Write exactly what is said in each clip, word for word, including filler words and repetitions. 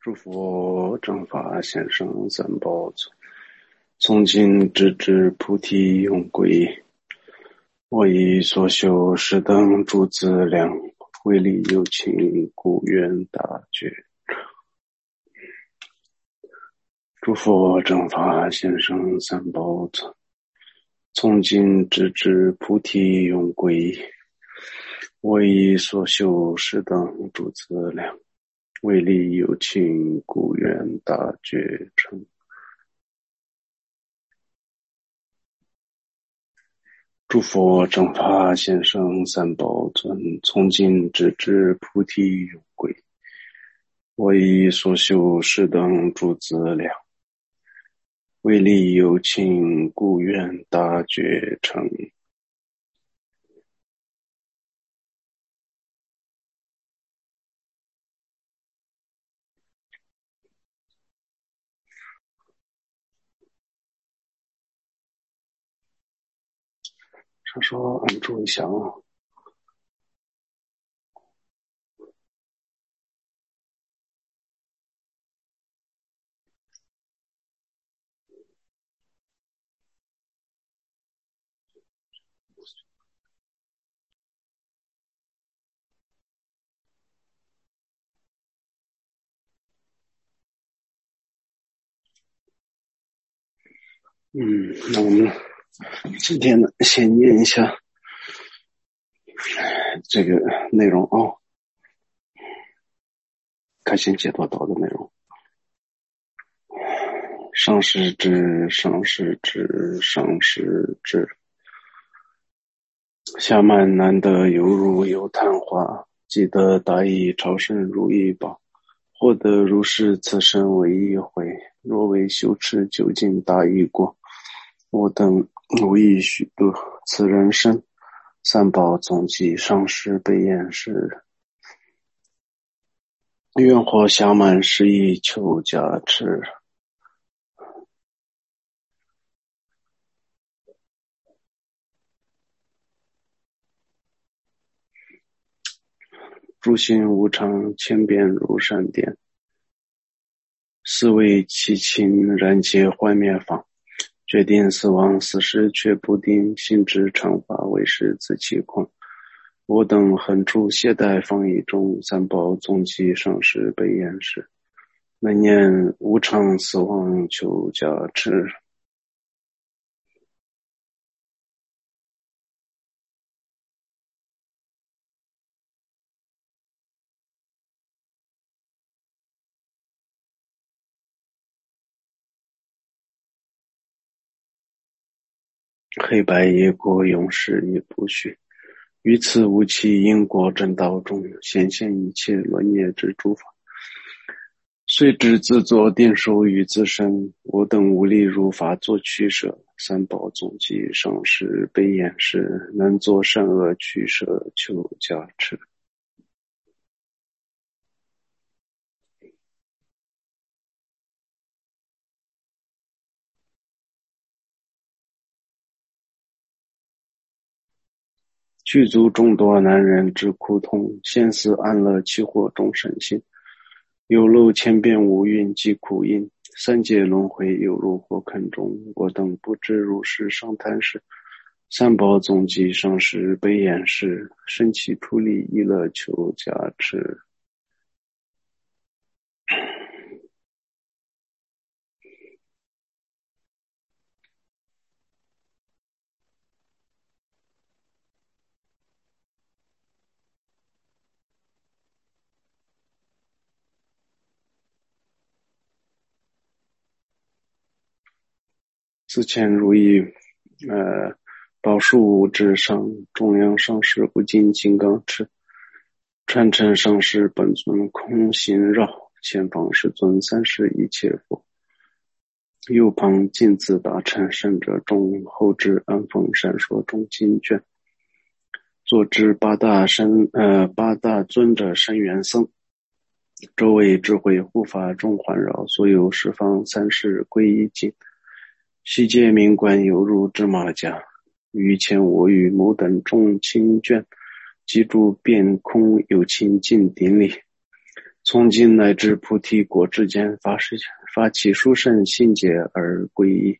诸佛正法先生三宝尊，从今直至菩提永归。我以所修十等诸资粮，为利有情，故愿大觉。诸佛正法先生三宝尊，从今直至菩提永归。我以所修十等诸资粮，为利有情，故愿大觉成。诸佛正法先生三宝尊，从今直至菩提永归。我以所修十等诸资粮，为利有情，故愿大觉成。他说按住一下啊。嗯，那我们今天呢，先念一下这个内容啊、哦，开心解脱道的内容。上师之，上师之，上师之。下慢难得犹如有昙花，既得大意超生如意宝，获得如是此生为一回。若为修持究竟大意过，我等无益许多此人生。三宝总记上师悲言是，愿获下慢施以求加持。诸行无常，千变如闪电，思维其情，然皆幻灭法。决定死亡，死时却不定，心之常法，为是自其空。我等横处懈怠放逸中，三宝总记上师悲言是，能念无常死亡求加持。黑白业果永世也不许，于此无期因果正道中，显现一切轮业之诸法，虽知自作定数于自身，我等无力如法作取舍。三宝总记上师悲言是，能作善恶取舍求加持。具足众多难忍之苦痛，现思安乐起惑众生心，有漏千变无蕴即苦因，三界轮回犹如火坑中，我等不知如是上贪时。三宝总记上师悲言是，生起出离意乐求加持。自前如意呃，宝树之上，中央上师不尽金刚持，传承上师本尊空行绕，前方世尊三世一切佛，右旁金字大乘圣者众，后至安风闪烁中经卷，左至八大神呃八大尊者神元僧，周围智慧护法众环绕，所有十方三世归一境，悉皆名观犹如芝麻架，于前我与某等众经卷，即诸遍空有情尽顶礼， 从今乃至菩提果之间，发誓发起殊胜信解而归依。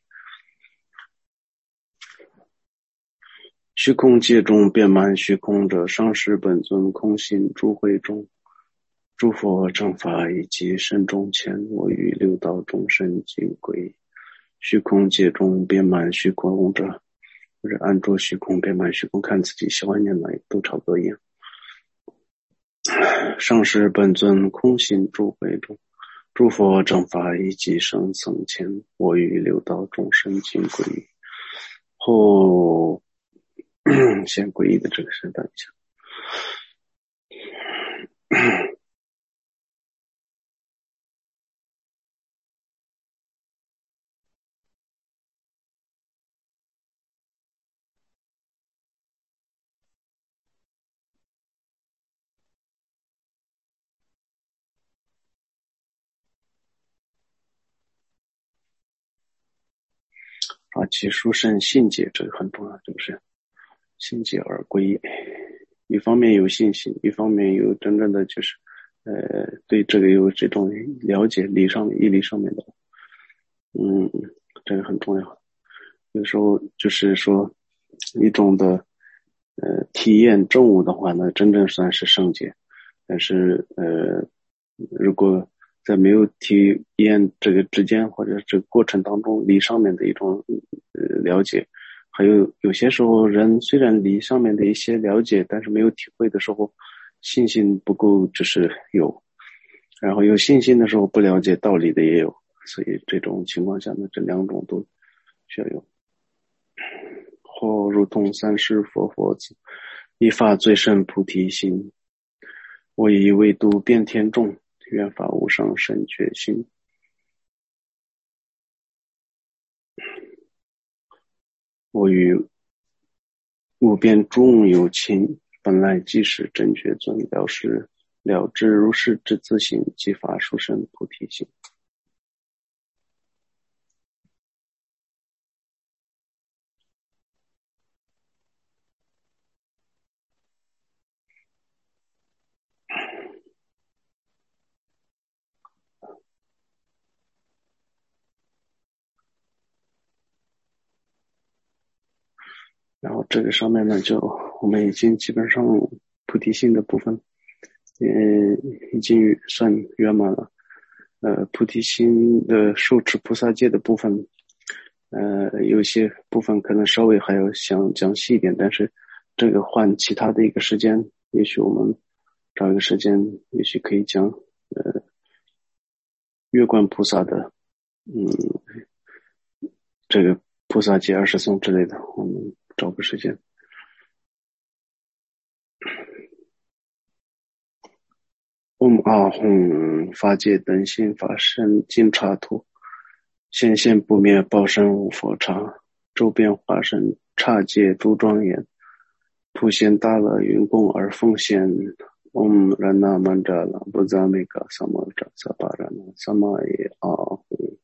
虚空界中遍满虚空者，上师本尊空性诸会中，诸佛正法以及身中前，我与六道众生尽归。虚空界中遍满虚空者，或者按住虚空遍满虚空，看自己喜欢念哪一个都差不多一样。上师本尊空性诸会中，诸佛正法以及生僧前，我与六道众生尽归。后先皈依的这个是等一下。发起殊胜信解，这个很重要，就是信解而归依。一方面有信心，一方面有真正的就是呃对这个有这种了解，理上面义理上面的，嗯，这个很重要。有时候就是说一种的呃体验正悟的话呢，真正算是圣解。但是呃如果在没有体验这个之间或者这个过程当中理上面的一种呃了解，还有有些时候人虽然理上面的一些了解，但是没有体会的时候，信心不够就是有，然后有信心的时候不了解道理的也有，所以这种情况下呢，这两种都需要有。或如同三世佛佛子，一发最胜菩提心，我以为度遍天众，愿发无上甚觉心。我与无边众有情，本来即是真觉尊，了事了知如是之自性，即发殊胜菩提心。然后这个上面呢，就我们已经基本上菩提心的部分，嗯，已经算圆满了。呃，菩提心的受持菩萨戒的部分，呃，有些部分可能稍微还要想讲细一点，但是这个换其他的一个时间，也许我们找一个时间，也许可以讲呃月观菩萨的，嗯，这个菩萨戒二十颂之类的，我们找个时间。嗡阿吽法界等心法身尽刹土，显现不灭报身无佛刹，周边化身刹界诸庄严，普贤大乐云供而奉献。嗡然那曼扎拉布扎美嘎萨玛扎萨巴然那萨玛耶阿吽。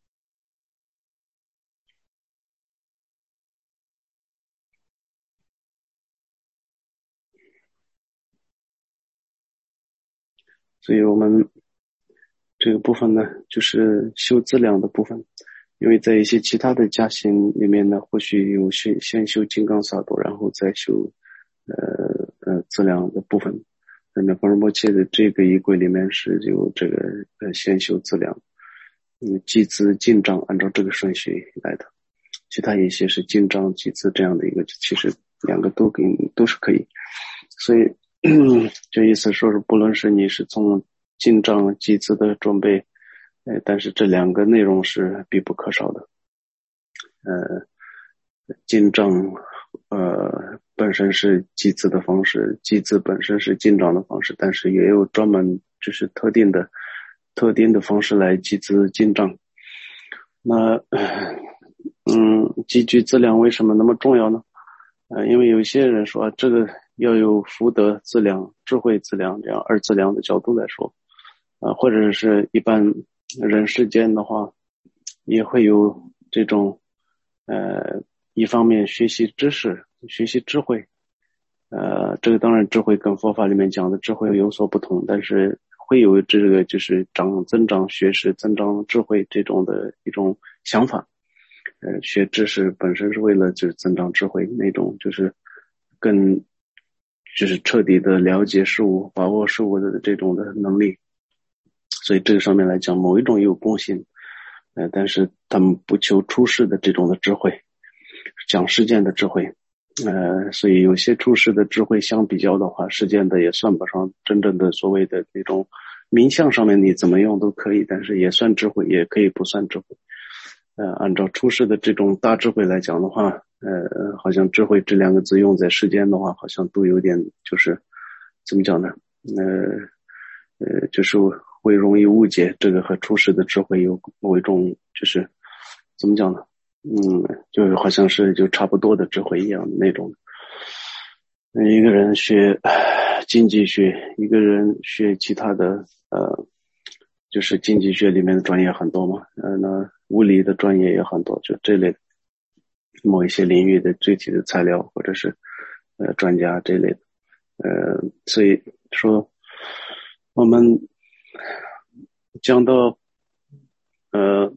所以我们这个部分呢，就是修资粮的部分，因为在一些其他的加行里面呢，或许有先先修金刚萨埵，然后再修呃呃资粮的部分。那么般若波切的这个仪轨里面是有这个呃先修资粮，嗯，积资进账，按照这个顺序来的。其他一些是进账积资这样的一个，其实两个都给都是可以。所以这意思说是，不论是你是从进账积资的准备，呃，但是这两个内容是必不可少的。呃，进账呃本身是积资的方式，积资本身是进账的方式，但是也有专门就是特定的特定的方式来积资进账。那嗯，积聚资粮为什么那么重要呢？呃，因为有些人说这个要有福德资粮、智慧资粮这样二资粮的角度来说，呃，或者是一般人世间的话，也会有这种呃，一方面学习知识、学习智慧，呃，这个当然智慧跟佛法里面讲的智慧有所不同，但是会有这个就是长增长学识、增长智慧这种的一种想法。呃，学知识本身是为了就是增长智慧，那种就是更就是彻底的了解事物、把握事物的这种的能力。所以这个上面来讲，某一种有共性，呃，但是他们不求出世的这种的智慧，讲实践的智慧。呃，所以有些出世的智慧相比较的话，实践的也算不上真正的所谓的那种名相上面你怎么用都可以，但是也算智慧，也可以不算智慧。呃，按照出世的这种大智慧来讲的话，呃，好像智慧这两个字用在世间的话，好像都有点就是怎么讲呢？呃呃，就是会容易误解这个和出世的智慧有某一种就是怎么讲呢？嗯，就是好像是就差不多的智慧一样的那种。一个人学经济学，一个人学其他的呃，就是经济学里面的专业很多嘛，呃，那物理的专业也很多，就这类的某一些领域的具体的材料或者是呃专家这类的，呃，所以说我们讲到呃。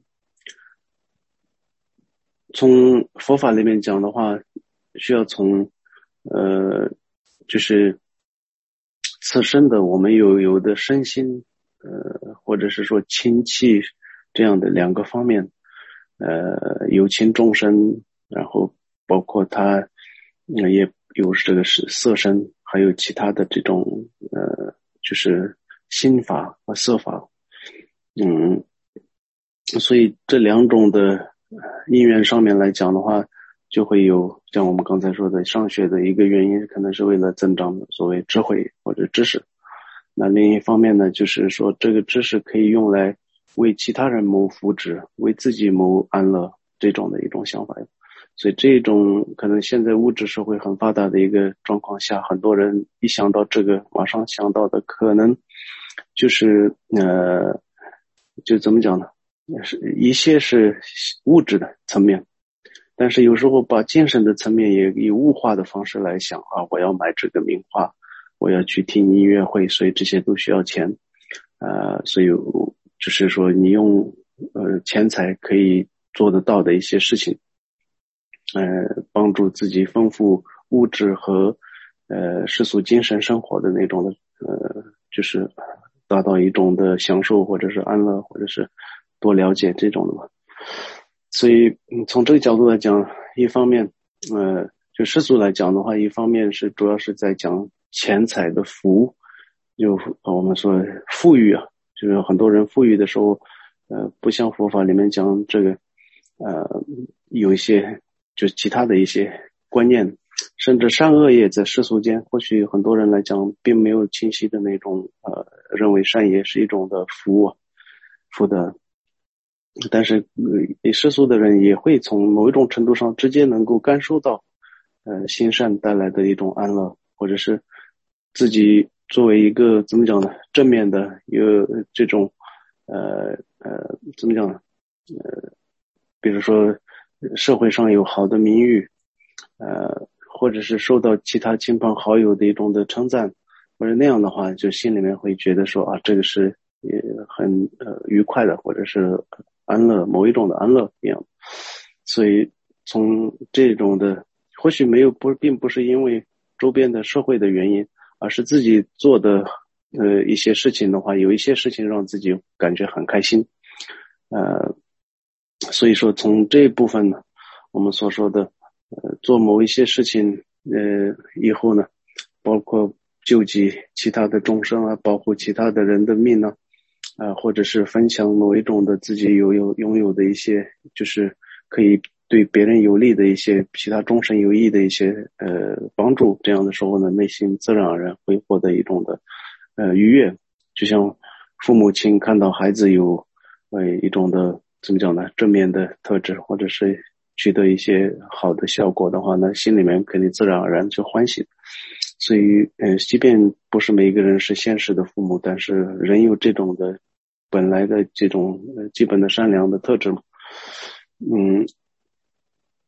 从佛法里面讲的话，需要从呃，就是自身的我们有有的身心，呃，或者是说亲气这样的两个方面，呃，有情众生，然后包括它、呃、也有这个是色身，还有其他的这种呃，就是心法和色法，嗯，所以这两种的因缘上面来讲的话，就会有像我们刚才说的上学的一个原因，可能是为了增长所谓智慧或者知识。那另一方面呢，就是说这个知识可以用来为其他人谋福祉，为自己谋安乐，这种的一种想法。所以这种可能现在物质社会很发达的一个状况下，很多人一想到这个，马上想到的可能就是呃，就怎么讲呢？是一些是物质的层面，但是有时候把精神的层面也以物化的方式来想啊，我要买这个名画，我要去听音乐会，所以这些都需要钱，呃，所以就是说你用呃钱财可以做得到的一些事情，呃，帮助自己丰富物质和呃世俗精神生活的那种的呃，就是达到一种的享受或者是安乐或者是多了解这种的吧。所以从这个角度来讲，一方面呃就世俗来讲的话，一方面是主要是在讲钱财的福，就我们说富裕啊，就是很多人富裕的时候呃不像佛法里面讲这个呃有一些就其他的一些观念，甚至善恶业在世俗间，或许很多人来讲并没有清晰的那种呃认为善业是一种的福啊福的，但是呃世俗的人也会从某一种程度上直接能够感受到呃行善带来的一种安乐，或者是自己作为一个怎么讲呢正面的一个这种呃呃怎么讲呢呃比如说社会上有好的名誉，呃或者是受到其他亲朋好友的一种的称赞，或者那样的话就心里面会觉得说啊这个是也很呃愉快的，或者是安乐某一种的安乐一样。所以从这种的或许没有不并不是因为周边的社会的原因，而是自己做的呃一些事情的话，有一些事情让自己感觉很开心，呃所以说从这一部分呢，我们所说的呃做某一些事情呃以后呢，包括救济其他的众生啊，保护其他的人的命呢，啊、呃，或者是分享某一种的自己有有拥有的一些，就是可以对别人有利的一些其他众生有益的一些呃帮助，这样的时候呢，内心自然而然会获得一种的呃愉悦，就像父母亲看到孩子有呃一种的怎么讲呢正面的特质，或者是取得一些好的效果的话呢，心里面肯定自然而然就欢喜。所以呃即便不是每一个人是现实的父母，但是人有这种的本来的这种呃基本的善良的特质，嗯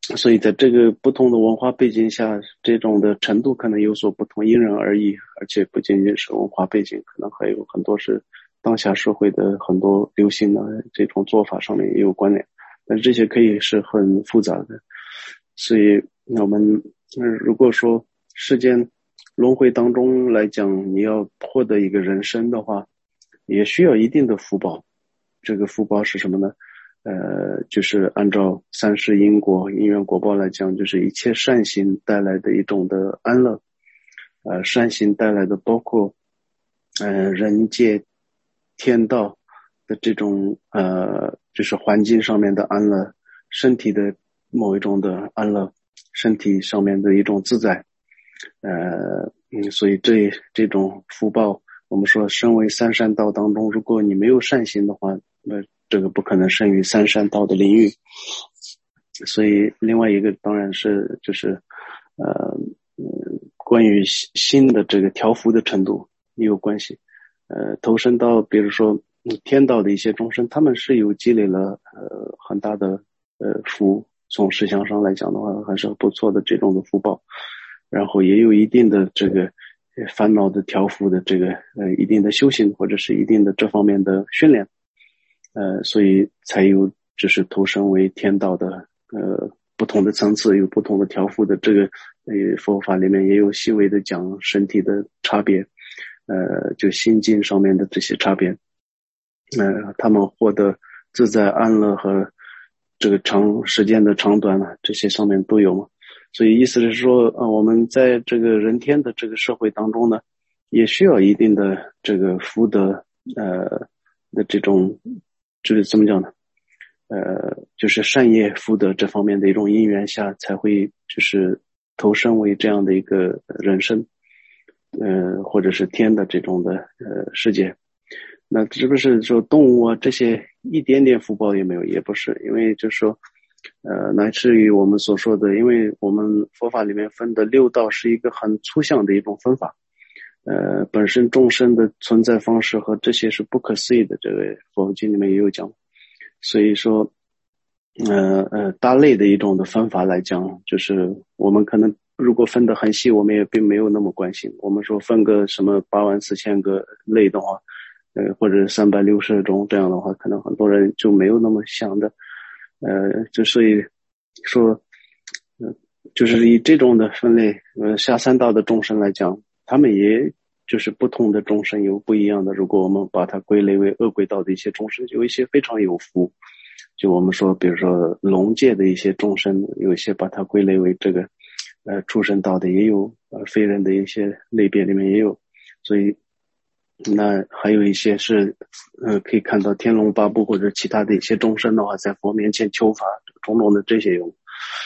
所以在这个不同的文化背景下，这种的程度可能有所不同，因人而异，而且不仅仅是文化背景，可能还有很多是当下社会的很多流行的这种做法上面也有关联，但这些可以是很复杂的。所以那我们、呃、如果说世间轮回当中来讲，你要获得一个人生的话，也需要一定的福报。这个福报是什么呢？呃，就是按照三世因果因缘果报来讲，就是一切善行带来的一种的安乐。呃，善行带来的包括呃人界天道的这种呃就是环境上面的安乐，身体的某一种的安乐，身体上面的一种自在。呃嗯，所以这这种福报，我们说身为三善道当中，如果你没有善行的话，那这个不可能生于三善道的领域。所以另外一个当然是就是呃嗯关于心的这个调伏的程度也有关系。呃投身到比如说天道的一些众生，他们是有积累了呃很大的呃福，从实相上来讲的话还是不错的这种的福报，然后也有一定的这个烦恼的调伏的这个呃一定的修行，或者是一定的这方面的训练，呃所以才有就是投身为天道的呃不同的层次，有不同的调伏的这个呃佛法里面也有细微的讲身体的差别，呃就心境上面的这些差别，呃他们获得自在安乐和这个长时间的长短呢，这些上面都有嘛。所以意思是说，呃，我们在这个人天的这个社会当中呢，也需要一定的这个福德，呃的这种，就是怎么讲呢？呃，就是善业福德这方面的一种因缘下，才会就是投身为这样的一个人生，呃，或者是天的这种的呃世界。那是不是说动物啊这些一点点福报也没有？也不是，因为就是说。呃，乃至于我们所说的，因为我们佛法里面分的六道是一个很粗象的一种分法，呃，本身众生的存在方式和这些是不可思议的，这个佛经里面也有讲，所以说，呃呃，大类的一种的分法来讲，就是我们可能如果分得很细，我们也并没有那么关心。我们说分个什么八万四千个类的话，呃，或者三百六十种这样的话，可能很多人就没有那么想的。呃，就所以说，呃，就是以这种的分类，呃，下三道的众生来讲，他们也就是不同的众生有不一样的。如果我们把它归类为恶鬼道的一些众生，有一些非常有福。就我们说，比如说龙界的一些众生，有一些把它归类为这个，呃，畜生道的也有，呃，非人的一些类别里面也有，所以。那还有一些是，呃，可以看到天龙八部或者其他的一些众生的话，在佛面前求法，种种的这些有，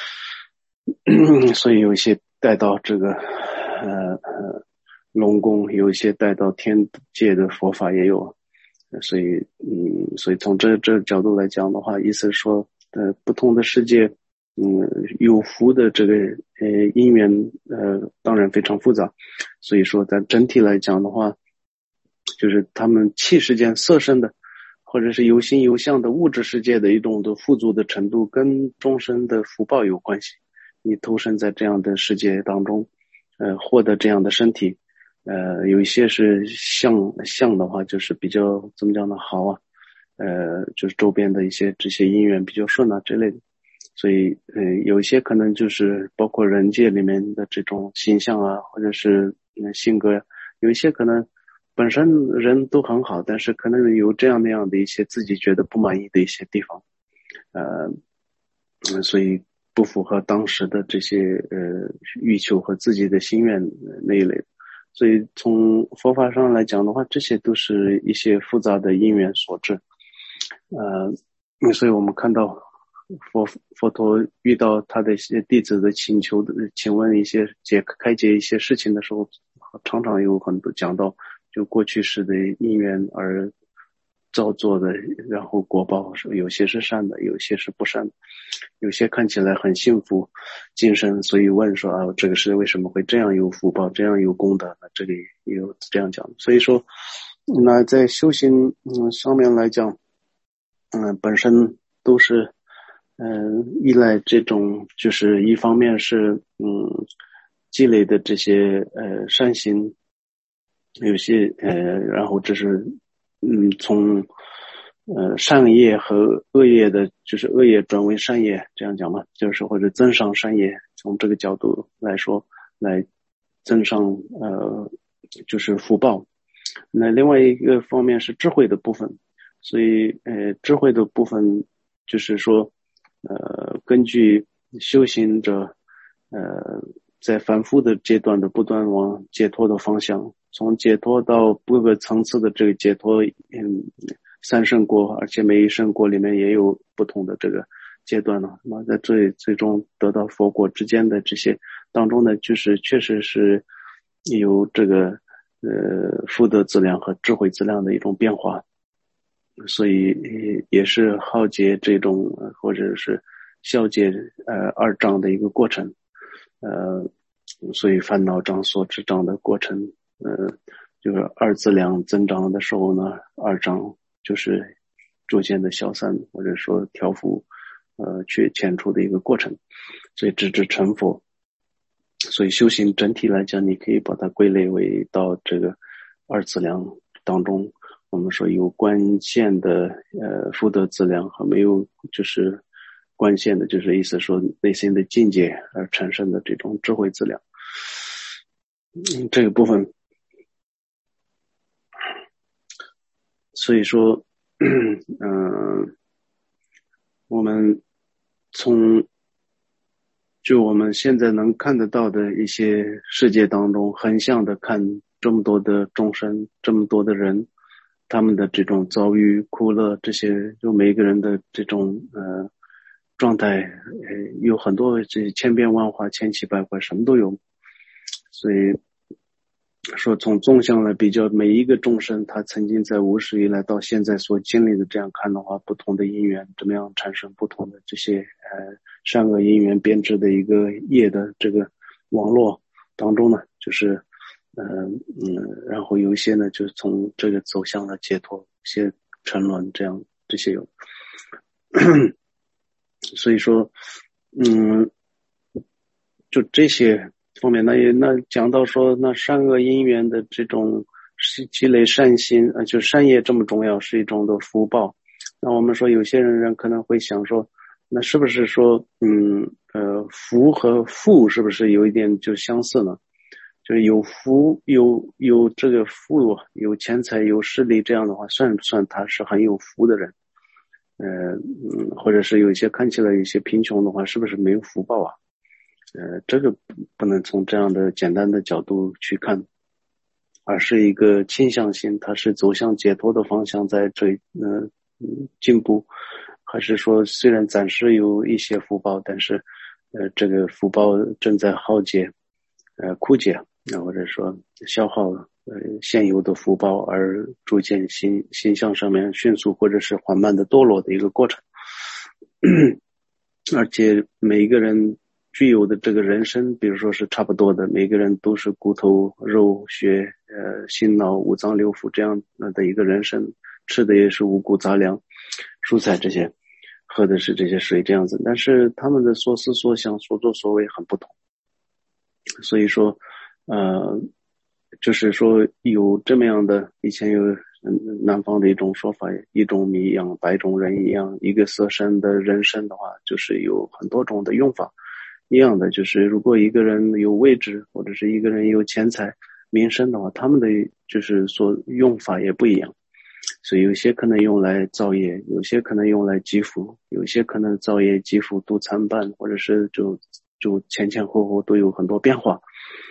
所以有一些带到这个，呃呃，龙宫，有一些带到天界的佛法也有，所以，嗯，所以从这这角度来讲的话，意思是说，呃，不同的世界，嗯，有福的这个呃因缘，呃，当然非常复杂，所以说在整体来讲的话。就是他们气世间色身的，或者是有形有相的物质世界的一种的富足的程度，跟众生的福报有关系。你投身在这样的世界当中，呃，获得这样的身体，呃，有一些是相相的话，就是比较怎么讲呢？好啊，呃，就是周边的一些这些因缘比较顺啊之类的。所以，呃，有一些可能就是包括人界里面的这种形象啊，或者是嗯性格，有一些可能。本身人都很好，但是可能有这样那样的一些自己觉得不满意的一些地方，呃，嗯，所以不符合当时的这些呃欲求和自己的心愿那一类。所以从佛法上来讲的话，这些都是一些复杂的因缘所致。呃，所以我们看到佛佛陀遇到他的一些弟子的请求的，请问一些解开解一些事情的时候，常常有很多讲到。就过去式的因缘而造作的，然后果报有些是善的，有些是不善的，有些看起来很幸福晋升，所以问说啊，这个是为什么会这样有福报，这样有功德？那这里也有这样讲。所以说，那在修行嗯上面来讲，嗯，本身都是嗯、呃，依赖这种就是一方面是嗯积累的这些呃善行，有些呃，然后这是嗯从呃善业和恶业的，就是恶业转为善业，这样讲嘛，就是或者增上善业，从这个角度来说，来增上呃就是福报。那另外一个方面是智慧的部分，所以呃智慧的部分就是说呃根据修行者呃在反复的阶段的不断往解脱的方向，从解脱到各个层次的这个解脱，嗯，三圣国，而且每一圣国里面也有不同的这个阶段呢。那么在最最终得到佛果之间的这些当中呢，就是确实是有这个呃福德资粮和智慧资粮的一种变化，所以也是浩劫这种或者是消解呃二障的一个过程。呃，所以烦恼障、所知障的过程，呃，就是二资粮增长的时候呢，二障就是逐渐的消散，或者说调伏，呃，去遣除的一个过程。所以直至成佛，所以修行整体来讲，你可以把它归类为到这个二资粮当中。我们说有关键的呃福德资粮和没有就是关键的，就是意思说内心的境界而产生的这种智慧资粮。嗯，这个部分，所以说，嗯、呃，我们从就我们现在能看得到的一些世界当中，横向的看这么多的众生，这么多的人，他们的这种遭遇、苦乐，这些就每一个人的这种呃状态，呃，有很多这千变万化、千奇百怪，什么都有。所以说，从纵向来比较，每一个众生他曾经在无始以来到现在所经历的，这样看的话，不同的因缘怎么样产生不同的这些呃善恶因缘编织的一个业的这个网络当中呢，就是呃嗯，然后有一些呢，就是从这个走向了解脱，一些沉沦，这样这些有。所以说，嗯，就这些方面，那也那讲到说，那善恶因缘的这种积累善心，呃，就善业这么重要，是一种的福报。那我们说，有些人人可能会想说，那是不是说，嗯呃，福和富是不是有一点就相似呢？就是有福有有这个富有钱财有势力，这样的话，算不算他是很有福的人？呃嗯，或者是有一些看起来有些贫穷的话，是不是没有福报啊？呃，这个不能从这样的简单的角度去看，而是一个倾向性，它是走向解脱的方向在追呃进步，还是说虽然暂时有一些福报，但是呃这个福报正在耗竭，呃枯竭，或者说消耗呃现有的福报，而逐渐形形象上面迅速或者是缓慢的堕落的一个过程。而且每一个人具有的这个人生，比如说是差不多的，每个人都是骨头、肉、血、呃、心脑、五脏六腑这样的一个人生，吃的也是五谷杂粮、蔬菜这些，喝的是这些水这样子，但是他们的所思所想、所作所为很不同。所以说，呃，就是说有这么样的，以前有南方的一种说法，一种米养百种人一样，一个色身的人生的话，就是有很多种的用法。一样的，就是如果一个人有位置，或者是一个人有钱财、名声的话，他们的就是所用法也不一样。所以有些可能用来造业，有些可能用来积福，有些可能造业积福都参半，或者是就就前前后后都有很多变化。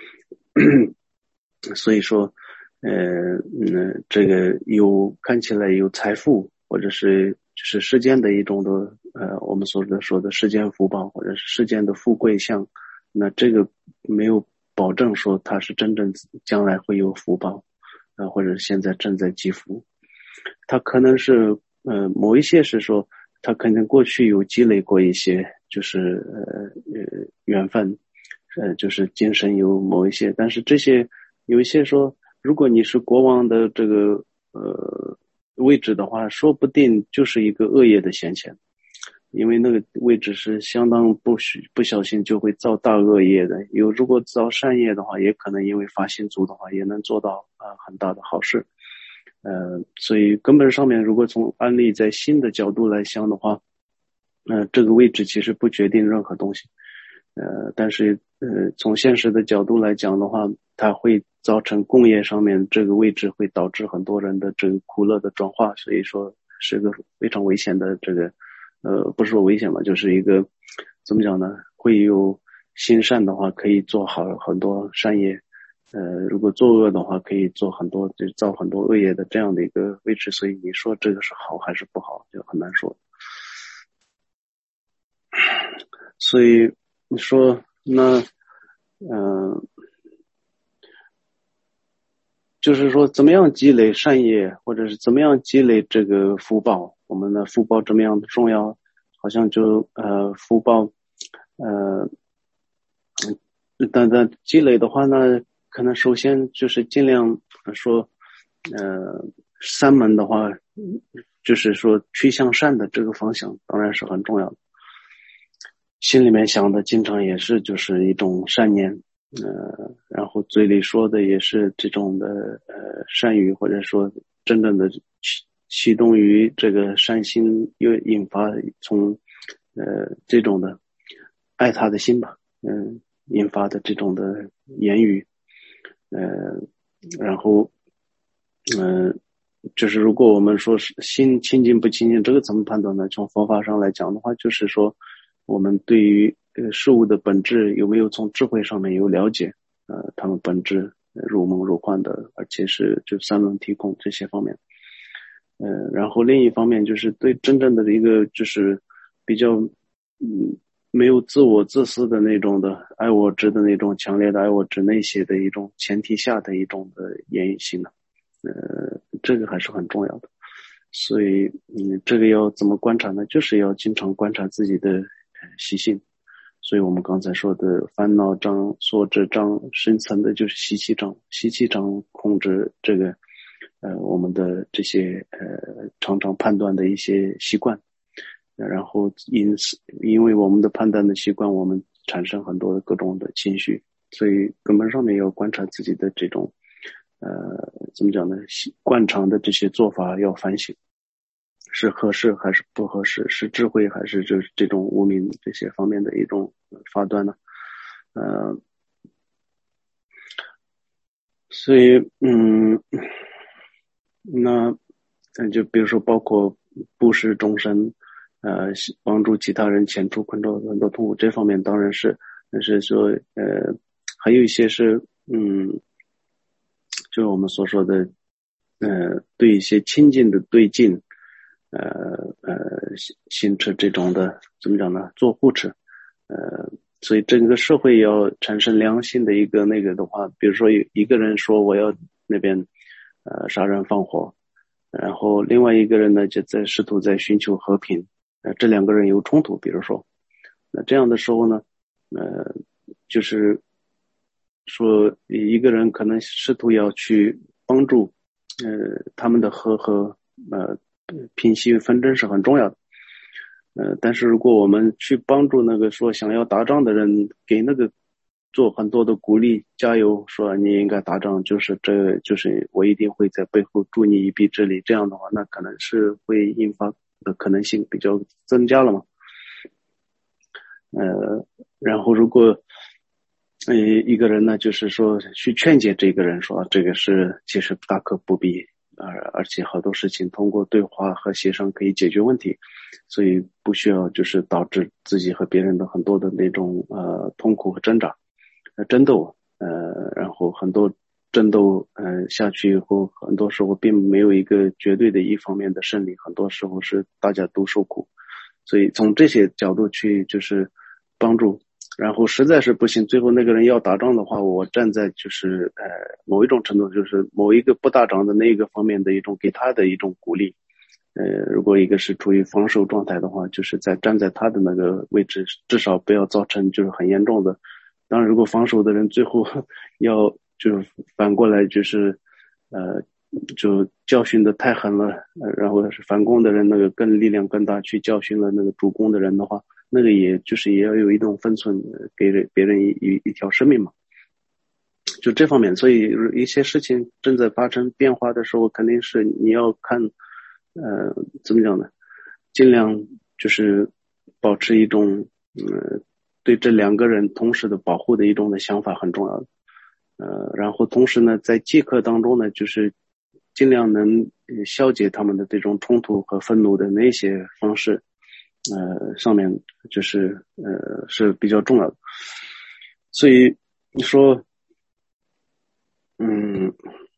所以说，呃，嗯，这个有看起来有财富，或者是就是世间的一种的，呃，我们所说的世间福报，或者是世间的富贵相，那这个没有保证说它是真正将来会有福报，呃，或者现在正在积福。它可能是，呃，某一些是说，它可能过去有积累过一些，就是呃呃缘分，呃，就是精神有某一些，但是这些。有一些说，如果你是国王的这个呃位置的话，说不定就是一个恶业的显现。 因为那个位置是相当不许不小心就会造大恶业的。有如果造善业的话，也可能因为发心足的话，也能做到啊、呃、很大的好事。呃，所以根本上面，如果从安利在心的角度来想的话，呃，这个位置其实不决定任何东西。呃，但是呃，从现实的角度来讲的话，它会造成共业上面这个位置会导致很多人的这个苦乐的转化，所以说是个非常危险的这个，呃，不是说危险吧，就是一个怎么讲呢？会有心善的话，可以做好很多善业；呃，如果作恶的话，可以做很多就造很多恶业的这样的一个位置。所以你说这个是好还是不好，就很难说。所以你说那，嗯、呃，就是说怎么样积累善业，或者是怎么样积累这个福报？我们的福报怎么样的重要？好像就呃福报，呃，但但积累的话呢，可能首先就是尽量说，呃，三门的话，就是说趋向善的这个方向，当然是很重要的。心里面想的经常也是就是一种善念，呃，然后嘴里说的也是这种的呃善语，或者说真正的启启动于这个善心，又引发从呃这种的爱他的心吧，嗯、呃，引发的这种的言语，呃，然后嗯、呃，就是如果我们说是心清净不清净，这个怎么判断呢？从佛法上来讲的话，就是说我们对于呃事物的本质有没有从智慧上面有了解，呃，他们本质如梦如幻的，而且是就三轮体空这些方面。呃，然后另一方面就是对真正的一个就是比较嗯没有自我自私的那种的爱我执的那种强烈的爱我执那些的一种前提下的一种的言语性呢，呃，这个还是很重要的。所以嗯，这个要怎么观察呢？就是要经常观察自己的习性。所以我们刚才说的烦恼障、所知障，深层的就是习气障，习气障控制这个呃我们的这些呃常常判断的一些习惯，然后因此因为我们的判断的习惯，我们产生很多的各种的情绪，所以根本上面要观察自己的这种呃怎么讲呢？惯常的这些做法要反省。是合适还是不合适？是智慧还是就是这种无明这些方面的一种发端呢？呃，所以嗯，那就比如说包括布施众生，呃，帮助其他人前出困咒很多痛苦，这方面当然是，但是说呃，还有一些是嗯，就是我们所说的呃，对一些亲近的对境。呃呃，行持这种的怎么讲呢？做护持，呃，所以整个社会要产生良性的一个那个的话，比如说一个人说我要那边呃杀人放火，然后另外一个人呢就在试图在寻求和平，呃，这两个人有冲突，比如说，那这样的时候呢，呃，就是说一个人可能试图要去帮助呃他们的和和呃。平息纷争是很重要的，呃，但是如果我们去帮助那个说想要打仗的人，给那个做很多的鼓励、加油，说你应该打仗，就是这就是我一定会在背后助你一臂之力，这样的话，那可能是会引发的可能性比较增加了嘛。呃，然后如果呃一个人呢，就是说去劝解这个人说，这个是其实大可不必。而而且好多事情通过对话和协商可以解决问题，所以不需要就是导致自己和别人的很多的那种呃痛苦和挣扎、呃争斗，呃，然后很多争斗呃下去以后，很多时候并没有一个绝对的一方面的胜利，很多时候是大家都受苦，所以从这些角度去就是帮助。然后实在是不行，最后那个人要打仗的话，我站在就是呃某一种程度，就是某一个不打仗的那个方面的一种给他的一种鼓励。呃，如果一个是处于防守状态的话，就是在站在他的那个位置，至少不要造成就是很严重的。当然，如果防守的人最后要就是反过来就是呃就教训的太狠了，呃，然后是反攻的人那个更力量更大，去教训了那个主攻的人的话，那个也就是也要有一种分寸，给别人一一一条生命嘛。就这方面，所以一些事情正在发生变化的时候，肯定是你要看，呃，怎么讲呢？尽量就是保持一种，呃，对这两个人同时的保护的一种的想法很重要的。呃，然后同时呢，在即刻当中呢，就是尽量能消解他们的这种冲突和愤怒的那些方式，呃，上面就是呃是比较重要的。所以你说，嗯，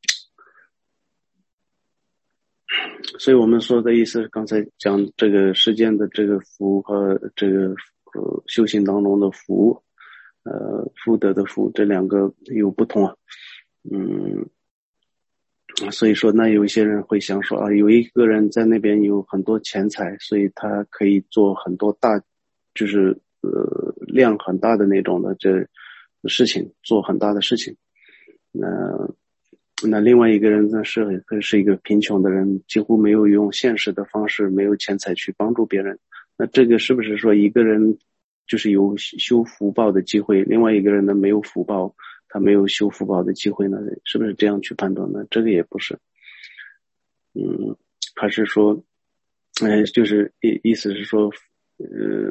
所以我们说的意思，刚才讲这个时间的这个福和这个呃修行当中的福，呃福德的福，这两个有不同啊，嗯。所以说，那有一些人会想说啊，有一个人在那边有很多钱财，所以他可以做很多大，就是呃量很大的那种的这事情，做很大的事情。那那另外一个人呢是是一个贫穷的人，几乎没有用现实的方式，没有钱财去帮助别人。那这个是不是说一个人就是有修福报的机会，另外一个人呢没有福报？他没有修福报的机会呢，是不是这样去判断呢？这个也不是，嗯，还是说，呃，就是意意思是说，呃，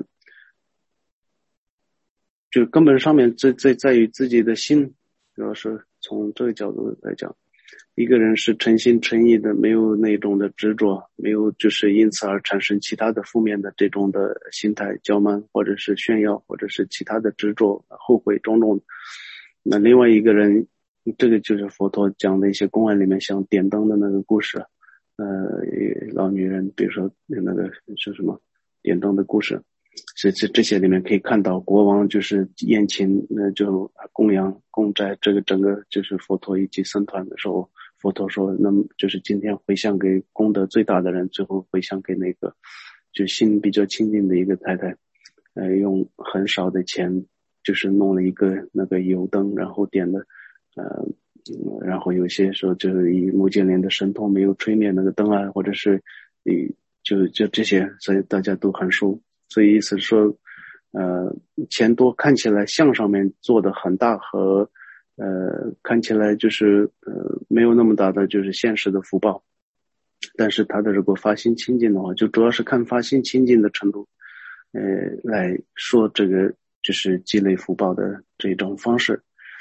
就根本上面在在在于自己的心，主要是从这个角度来讲，一个人是诚心诚意的，没有那种的执着，没有就是因此而产生其他的负面的这种的心态，骄慢或者是炫耀，或者是其他的执着、后悔种种。那另外一个人，这个就是佛陀讲的一些公案里面，像点灯的那个故事，呃，老女人，比如说那个是什么点灯的故事，这这这些里面可以看到，国王就是宴请，那就供养供斋这个整个就是佛陀以及僧团的时候，佛陀说，那么就是今天回向给功德最大的人，最后回向给那个就心比较亲近的一个太太，呃，用很少的钱。就是弄了一个那个油灯，然后点的，呃，然后有些时候就是以目犍连的神通没有吹灭那个灯啊，或者是，以就就这些，所以大家都很熟。所以意思是说，呃，钱多看起来像上面做的很大和，呃，看起来就是呃没有那么大的就是现实的福报，但是他的如果发心清净的话，就主要是看发心清净的程度，呃，来说这个。就是积累福报的这种方式，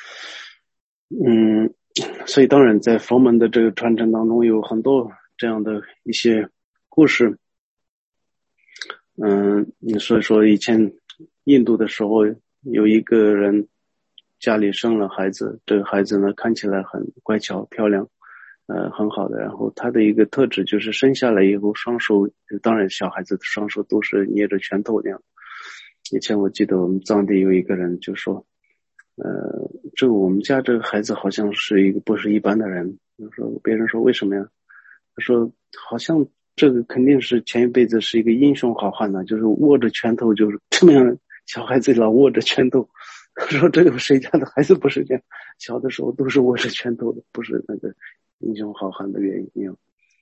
嗯，所以当然在佛门的这个传承当中有很多这样的一些故事，嗯，所以说以前印度的时候有一个人家里生了孩子，这个孩子呢看起来很乖巧漂亮，呃，很好的，然后他的一个特质就是生下来以后双手，当然小孩子的双手都是捏着拳头那样。以前我记得我们藏地有一个人就说，呃，这个我们家这个孩子好像是一个不是一般的人。说别人说为什么呀？他说好像这个肯定是前一辈子是一个英雄好汉呢，就是握着拳头就是这么样，小孩子老握着拳头。他说这个谁家的孩子不是这样？小的时候都是握着拳头的，不是那个英雄好汉的原因。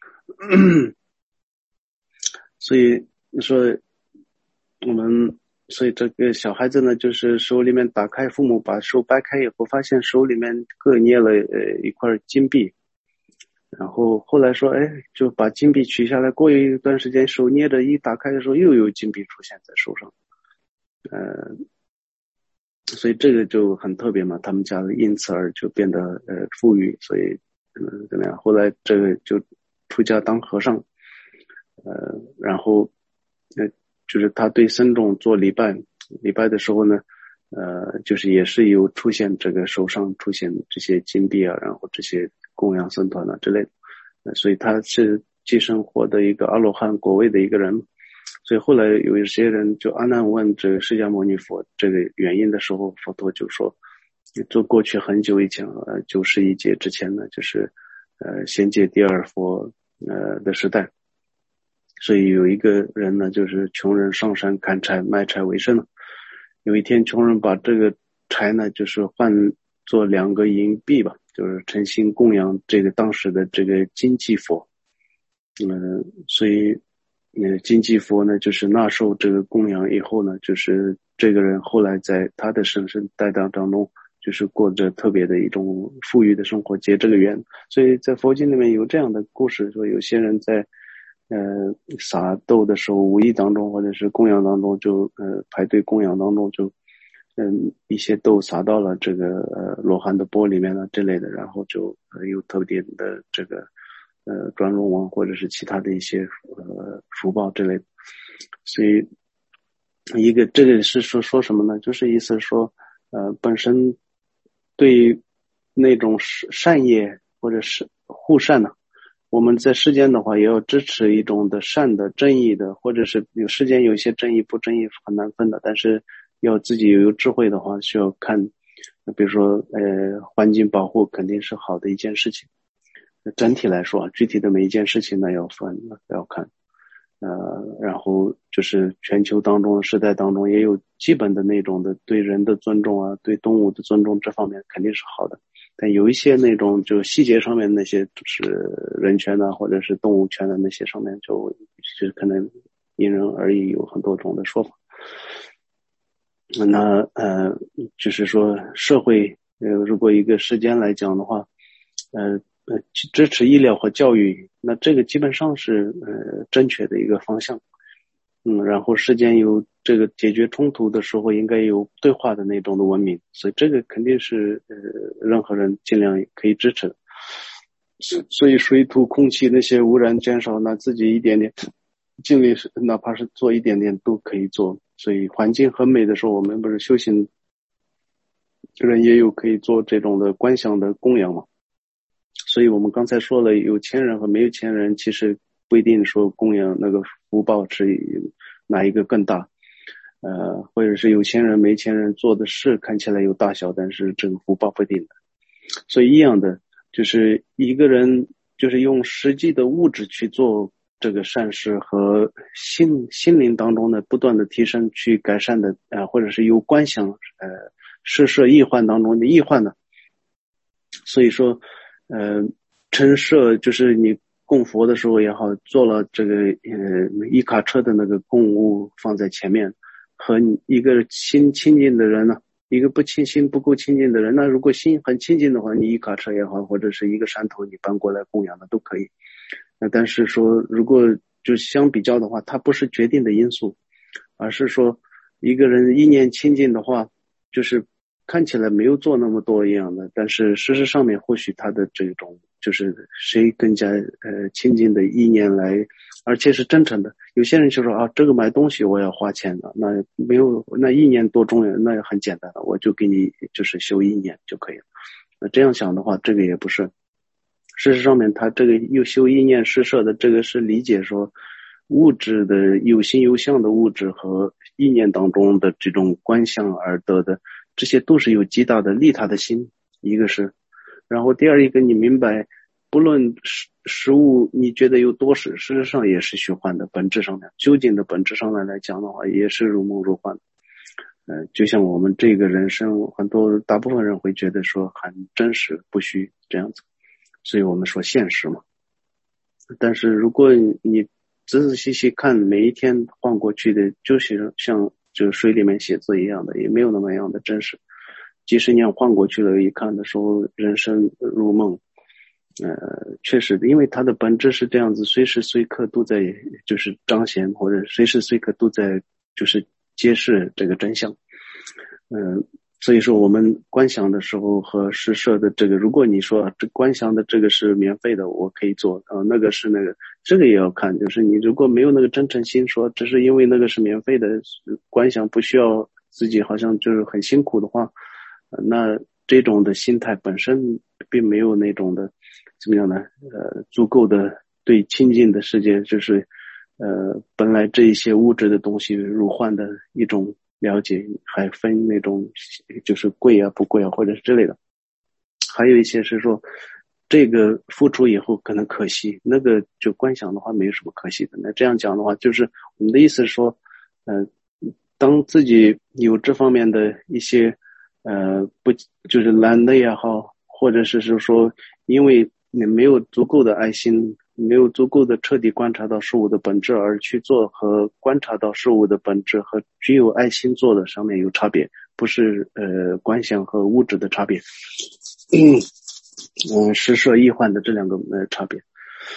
所以你说我们。所以这个小孩子呢，就是手里面打开，父母把手掰开以后，发现手里面各捏了呃一块金币，然后后来说，哎，就把金币取下来，过一段时间手捏着一打开的时候，又有金币出现在手上，呃，所以这个就很特别嘛，他们家因此而就变得呃富裕，所以嗯怎么样？后来这个就出家当和尚，呃，然后呃。就是他对僧众做礼拜，礼拜的时候呢，呃，就是也是有出现这个手上出现这些金币啊，然后这些供养僧团啊之类的，呃、所以他是既生活的一个阿罗汉果位的一个人。所以后来有一些人就阿难问这个释迦牟尼佛这个原因的时候，佛陀就说，就过去很久以前，呃，九十一劫之前呢，就是呃仙界第二佛呃的时代。所以有一个人呢，就是穷人上山砍柴卖柴为生了。有一天穷人把这个柴呢，就是换做两个银币吧， 就是诚心供养这个当时的这个金济佛。嗯、呃，所以呃金济佛呢就是纳受这个供养以后呢，就是这个人后来在他的生生代代当中就是过着特别的一种富裕的生活，结这个缘。所以在佛经里面有这样的故事，说有些人在呃撒豆的时候，无意当中或者是供养当中就呃排队供养当中就嗯一些豆撒到了这个呃罗汉的钵里面了之类的，然后就呃有特别的这个呃转轮王或者是其他的一些呃福报之类的。所以一个这个是说说什么呢？就是意思说呃本身对那种善业或者是护善呢，我们在世间的话也要支持一种的善的正义的，或者是有世间有一些正义不正义很难分的，但是要自己有智慧的话需要看，比如说呃环境保护肯定是好的一件事情，整体来说具体的每一件事情呢要分要看，呃然后就是全球当中时代当中也有基本的那种的对人的尊重啊，对动物的尊重，这方面肯定是好的。但有一些那种就细节上面那些就是人权啊或者是动物权的那些上面就就是可能因人而异，有很多种的说法。那呃就是说社会呃如果一个时间来讲的话，呃呃支持医疗和教育，那这个基本上是呃正确的一个方向。嗯，然后世间有这个解决冲突的时候应该有对话的那种的文明，所以这个肯定是呃任何人尽量可以支持的。所以水土空气那些污染减少，那自己一点点尽力是哪怕是做一点点都可以做。所以环境很美的时候，我们不是修行人也有可以做这种的观想的供养嘛。所以我们刚才说了，有钱人和没有钱人其实不一定说供养那个福报是哪一个更大，呃，或者是有钱人没钱人做的事看起来有大小，但是这个福报不一定的。所以一样的，就是一个人就是用实际的物质去做这个善事和心心灵当中的不断的提升去改善的，呃，或者是有观想呃施设易患当中的易患的。所以说呃陈设就是你供佛的时候也好，做了这个呃一卡车的那个供物放在前面，和你一个心亲近的人呢，一个不亲心不够亲近的人，那如果心很亲近的话，你一卡车也好，或者是一个山头你搬过来供养的都可以。那但是说如果就相比较的话，它不是决定的因素，而是说一个人意念亲近的话，就是看起来没有做那么多一样的，但是事实上面或许他的这种就是谁更加呃亲近的意念来，而且是真诚的。有些人就说啊，这个买东西我要花钱的，那没有那意念多重要，那也很简单的，我就给你就是修意念就可以了。那这样想的话，这个也不是。事实上面他这个又修意念施设的这个是理解说物质的有形有相的物质和意念当中的这种观相而得的，这些都是有极大的利他的心，一个是。然后第二一个你明白不论食物你觉得有多少，事实上也是虚幻的，本质上面究竟的本质上面来讲的话也是如梦如幻的。呃，就像我们这个人生很多大部分人会觉得说很真实不虚这样子，所以我们说现实嘛。但是如果你仔仔细细看每一天晃过去的，就是像就水里面写字一样的，也没有那么样的真实。几十年晃过去了，一看的时候人生如梦，呃，确实的，因为它的本质是这样子，随时随刻都在就是彰显，或者随时随刻都在就是揭示这个真相。嗯、呃，所以说我们观想的时候和施设的这个，如果你说这观想的这个是免费的，我可以做啊、呃，那个是那个，这个也要看，就是你如果没有那个真诚心，说只是因为那个是免费的，观想不需要自己好像就是很辛苦的话，呃、那这种的心态本身并没有那种的怎么样呢？呃，足够的对亲近的世界，就是呃本来这一些物质的东西如幻的一种了解，还分那种就是贵啊不贵啊或者是之类的，还有一些是说这个付出以后可能可惜，那个就观想的话没有什么可惜的。那这样讲的话，就是我们的意思是说呃当自己有这方面的一些呃不就是懒的也好， 或者是是说因为你没有足够的爱心，没有足够的彻底观察到事物的本质而去做，和观察到事物的本质和具有爱心做的上面有差别，不是呃观想和物质的差别，嗯嗯，实摄异幻的这两个呃差别。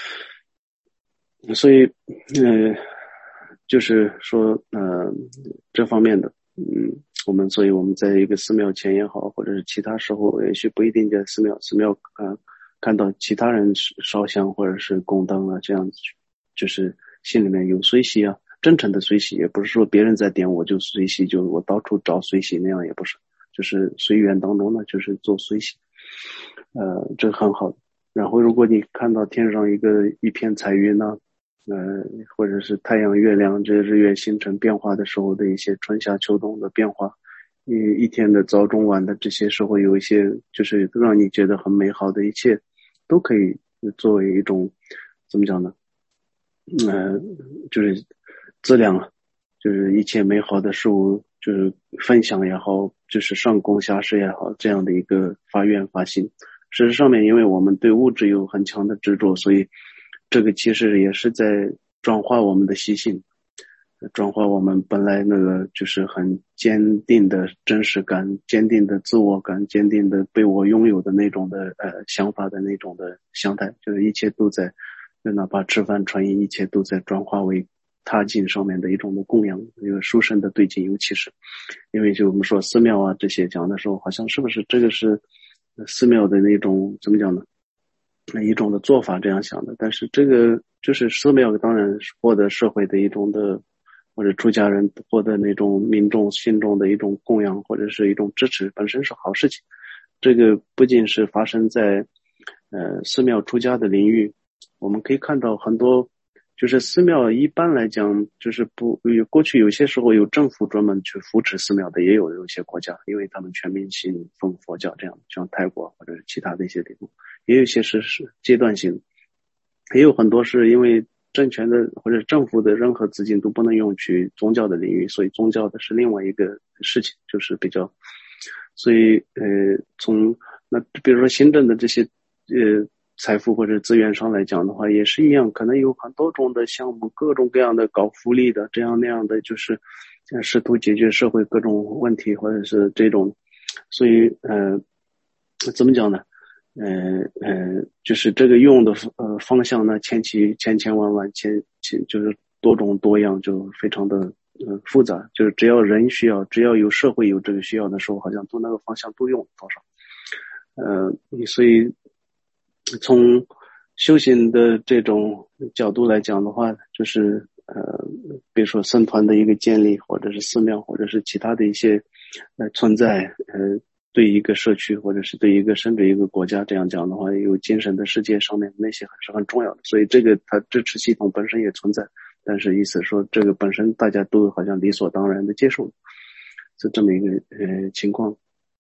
所以呃就是说呃这方面的嗯我们所以我们在一个寺庙前也好，或者是其他时候，也许不一定在寺庙寺庙呃看到其他人烧香或者是供灯啊，这样子就是心里面有随喜啊，真诚的随喜，也不是说别人在点我就随喜，就我到处找随喜，那样也不是，就是随缘当中呢就是做随喜，呃这很好。然后如果你看到天上一个一片彩云呢，呃或者是太阳月亮这日月星辰变化的时候的一些春夏秋冬的变化，一一天的早中晚的这些时候有一些就是让你觉得很美好的一切，都可以作为一种怎么讲呢？呃，就是质量啊，就是一切美好的事物，就是分享也好，就是上供下施也好，这样的一个发愿发心。事实上面，因为我们对物质有很强的执着，所以这个其实也是在转化我们的习性，转化我们本来那个就是很坚定的真实感、坚定的自我感、坚定的被我拥有的那种的呃想法的那种的相态，就是一切都在，哪怕吃饭穿衣，一切都在转化为他境上面的一种的供养，一个殊胜的对境。尤其是因为就我们说寺庙啊这些讲的时候，好像是不是这个是寺庙的那种怎么讲呢？一种的做法这样想的，但是这个就是寺庙当然获得社会的一种的，或者出家人获得那种民众信众的一种供养或者是一种支持，本身是好事情。这个不仅是发生在呃寺庙出家的领域，我们可以看到很多就是寺庙一般来讲就是不过去有些时候有政府专门去扶持寺庙的，也有有些国家因为他们全民信奉佛教，这样像泰国或者是其他的一些地方，也有一些是是阶段性，也有很多是因为政权的或者政府的任何资金都不能用去宗教的领域，所以宗教的是另外一个事情，就是比较，所以呃从那比如说行政的这些呃财富或者资源上来讲的话，也是一样，可能有很多种的项目，各种各样的搞福利的，这样那样的，就是试图解决社会各种问题，或者是这种，所以呃怎么讲呢？呃呃，就是这个用的呃方向呢，千奇千千万万千千就是多种多样，就非常的呃复杂。就是只要人需要，只要有社会有这个需要的时候，好像都那个方向都用多少。呃，所以从修行的这种角度来讲的话，就是呃，比如说僧团的一个建立，或者是寺庙，或者是其他的一些呃存在，呃。对一个社区或者是对一个甚至一个国家这样讲的话，有精神的世界上面那些还是很重要的，所以这个它支持系统本身也存在，但是意思说这个本身大家都好像理所当然的接受，是这么一个呃情况。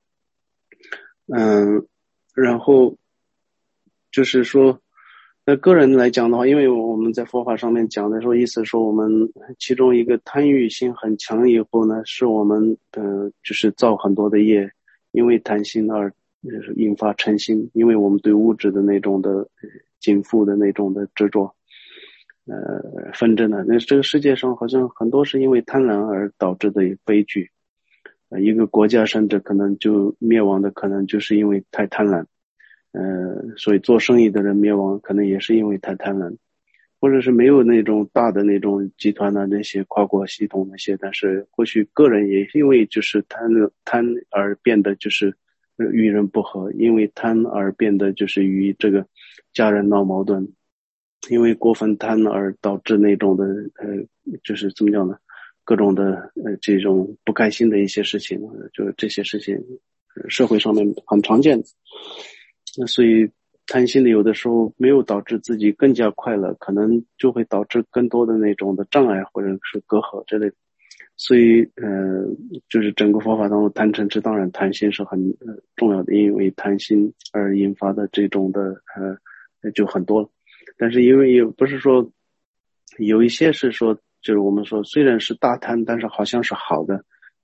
嗯，然后就是说那个人来讲的话，因为我们在佛法上面讲的时候，意思说我们其中一个贪欲心很强以后呢，是我们呃就是造很多的业，因为贪心而引发嗔心，因为我们对物质的那种的紧缚的那种的执着，呃，纷争呢，那这个世界上好像很多是因为贪婪而导致的悲剧，呃，一个国家甚至可能就灭亡的可能就是因为太贪婪，呃，所以做生意的人灭亡可能也是因为太贪婪。或者是没有那种大的那种集团的那些跨国系统那些，但是或许个人也因为就是贪贪而变得就是与人不和，因为贪而变得就是与这个家人闹矛盾，因为过分贪而导致那种的呃就是怎么讲呢，各种的呃这种不开心的一些事情，就这些事情社会上面很常见的，那所以贪心的有的时候没有导致自己更加快乐，可能就会导致更多的那种的障碍或者是隔阂之类的。所以呃就是整个佛法当中贪嗔痴，当然贪心是很、呃、重要的，因为贪心而引发的这种的呃就很多了。但是因为也不是说有一些是说就是我们说虽然是大贪，但是好像是好的，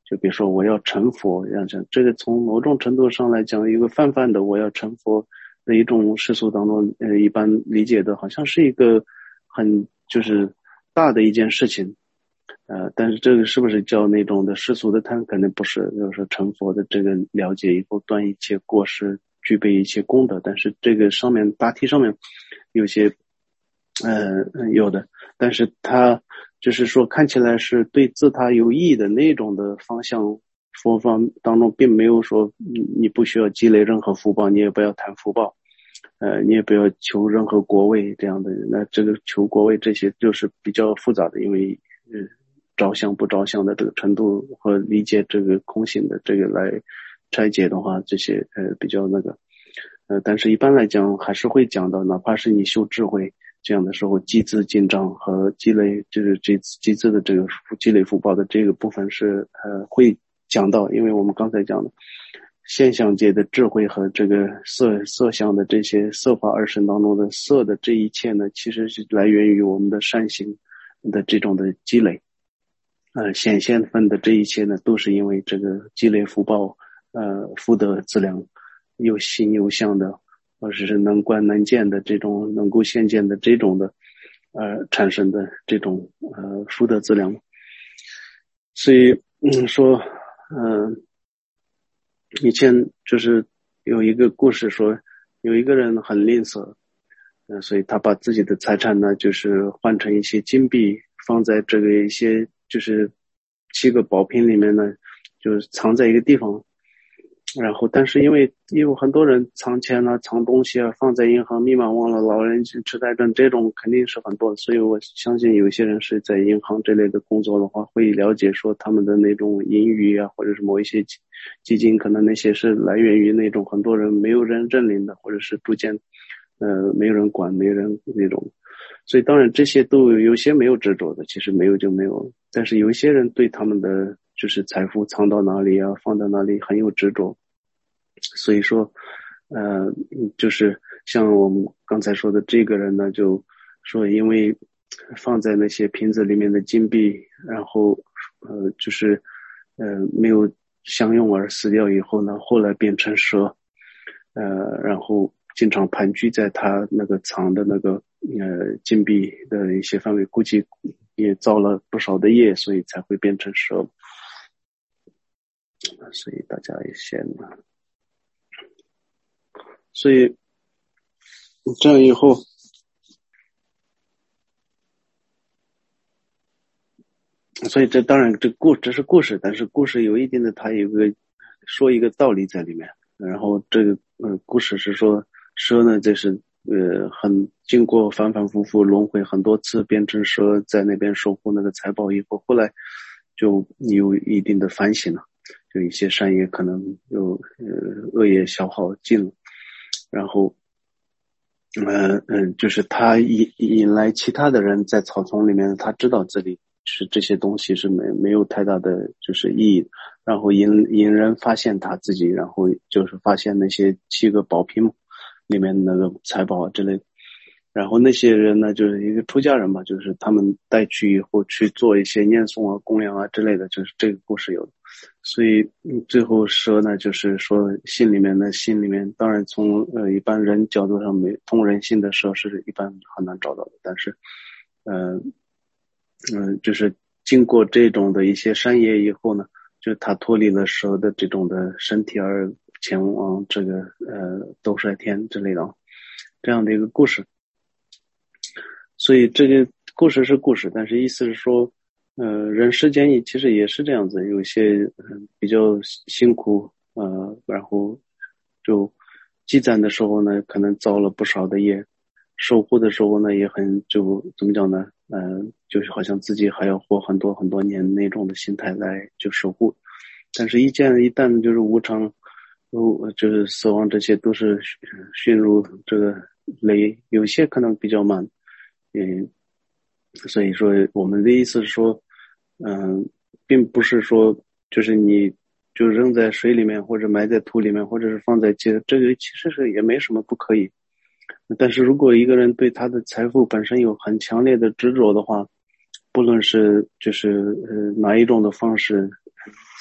就比如说我要成佛，这样讲，这个从某种程度上来讲，一个泛泛的我要成佛的一种世俗当中，呃，一般理解的好像是一个很就是大的一件事情，呃，但是这个是不是叫那种的世俗的贪？肯定不是，就是说成佛的这个了解以后，断一切过失，具备一切功德，但是这个上面大体上面有些呃有的，但是它就是说看起来是对自他有益的那种的方向，佛方当中并没有说你不需要积累任何福报，你也不要谈福报，呃，你也不要求任何国位这样的。那这个求国位这些就是比较复杂的，因为呃着相不着相的这个程度和理解这个空性的这个来拆解的话，这些呃比较那个呃，但是一般来讲还是会讲到，哪怕是你修智慧这样的时候，积资进账和积累就是这积资的这个积累福报的这个部分是呃会讲到，因为我们刚才讲的现象界的智慧和这个色色相的这些色法二圣当中的色的这一切呢，其实是来源于我们的善行的这种的积累，呃显现分的这一切呢，都是因为这个积累福报，呃福德资粮，有形有相的，或者是能观能见的这种能够现见的这种的呃产生的这种呃福德资粮。所以嗯说嗯、呃以前就是有一个故事说，有一个人很吝啬，呃，所以他把自己的财产呢，就是换成一些金币，放在这个一些就是七个宝瓶里面呢，就是藏在一个地方。然后，但是因为有很多人藏钱啊、藏东西啊，放在银行密码忘了、老人痴呆症这种肯定是很多的，所以我相信有些人是在银行这类的工作的话，会了解说他们的那种盈余啊，或者是某一些基金，可能那些是来源于那种很多人没有人认领的，或者是逐渐呃没有人管、没人那种。所以当然这些都有，有些没有执着的，其实没有就没有，但是有一些人对他们的就是财富藏到哪里啊，放到哪里很有执着。所以说呃就是像我们刚才说的这个人呢，就说因为放在那些瓶子里面的金币，然后呃就是呃没有相用而死掉以后呢，后来变成蛇，呃然后经常盘踞在他那个藏的那个呃金币的一些范围，估计也造了不少的业，所以才会变成蛇。所以大家也先所以这样以后，所以这当然这故这是故事，但是故事有一定的它有个说一个道理在里面。然后这个呃故事是说蛇呢，这是呃很经过反反复复轮回很多次，变成蛇在那边守护那个财宝以后，后来就有一定的反省了，就一些善业可能有呃恶业消耗尽了，然后呃嗯，就是他引引来其他的人在草丛里面，他知道这里是这些东西是没没有太大的就是意义，然后引引人发现他自己，然后就是发现那些七个宝瓶里面那个财宝之类的，然后那些人呢，就是一个出家人嘛，就是他们带去以后去做一些念诵啊、供养啊之类的，就是这个故事有的。所以最后蛇呢，就是说心里面的心里面，当然从呃一般人角度上没通人性的蛇是一般很难找到的，但是呃嗯、呃、就是经过这种的一些善业以后呢，就他脱离了蛇的这种的身体而前往这个呃兜率天之类的这样的一个故事。所以这个故事是故事，但是意思是说呃，人世间也其实也是这样子，有些呃比较辛苦，呃，然后就积攒的时候呢，可能造了不少的业，守护的时候呢，也很就怎么讲呢？呃，就是好像自己还要活很多很多年那种的心态来就守护，但是一见一旦就是无常，呃，就是死亡，这些都是迅入这个雷，有些可能比较慢，嗯。所以说我们的意思是说嗯，并不是说就是你就扔在水里面或者埋在土里面或者是放在这这个其实是也没什么不可以，但是如果一个人对他的财富本身有很强烈的执着的话，不论是就是呃哪一种的方式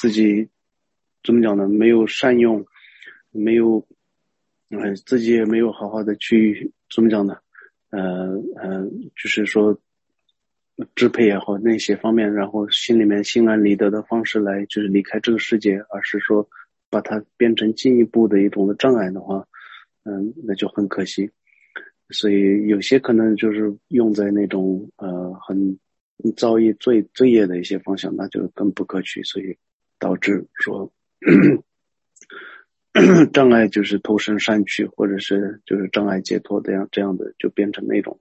自己怎么讲呢？没有善用，没有，呃，自己也没有好好的去怎么讲呢？呃呃，就是说支配也好那些方面，然后心里面心安理得的方式来就是离开这个世界，而是说把它变成进一步的一种的障碍的话，嗯，那就很可惜。所以有些可能就是用在那种呃很造诣最罪业的一些方向，那就更不可取，所以导致说障碍就是投身善趣，或者是就是障碍解脱这样这样的就变成那种。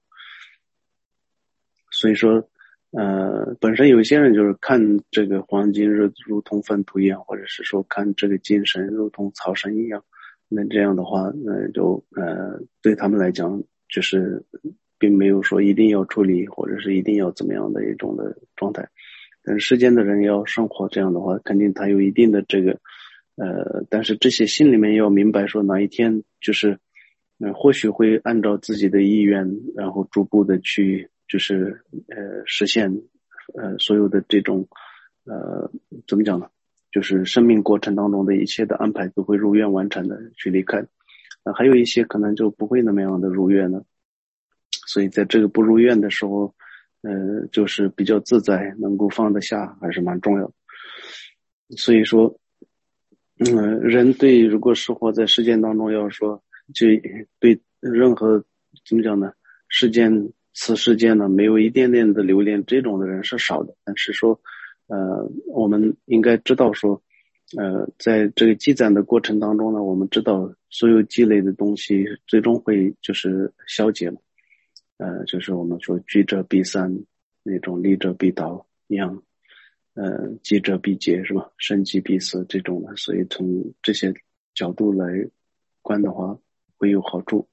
所以说呃本身有些人就是看这个黄金如如同粪土一样，或者是说看这个金神如同草神一样，那这样的话那就呃对他们来讲就是并没有说一定要处理或者是一定要怎么样的一种的状态。但是世间的人要生活这样的话，肯定他有一定的这个呃但是这些心里面要明白说哪一天就是呃或许会按照自己的意愿，然后逐步的去就是呃实现呃所有的这种呃怎么讲呢，就是生命过程当中的一切的安排都会如愿完成的去离开。呃还有一些可能就不会那么样的如愿呢，所以在这个不如愿的时候呃就是比较自在，能够放得下还是蛮重要的。所以说嗯，人对如果是活在世间当中，要说就对任何怎么讲呢，世间此世间呢没有一点点的留恋，这种的人是少的。但是说呃我们应该知道说呃在这个积攒的过程当中呢，我们知道所有积累的东西最终会就是消解嘛，呃就是我们说聚者必散，那种离者必倒一样，呃，积者必结是吧？生即必死这种的，所以从这些角度来观的话，会有好处。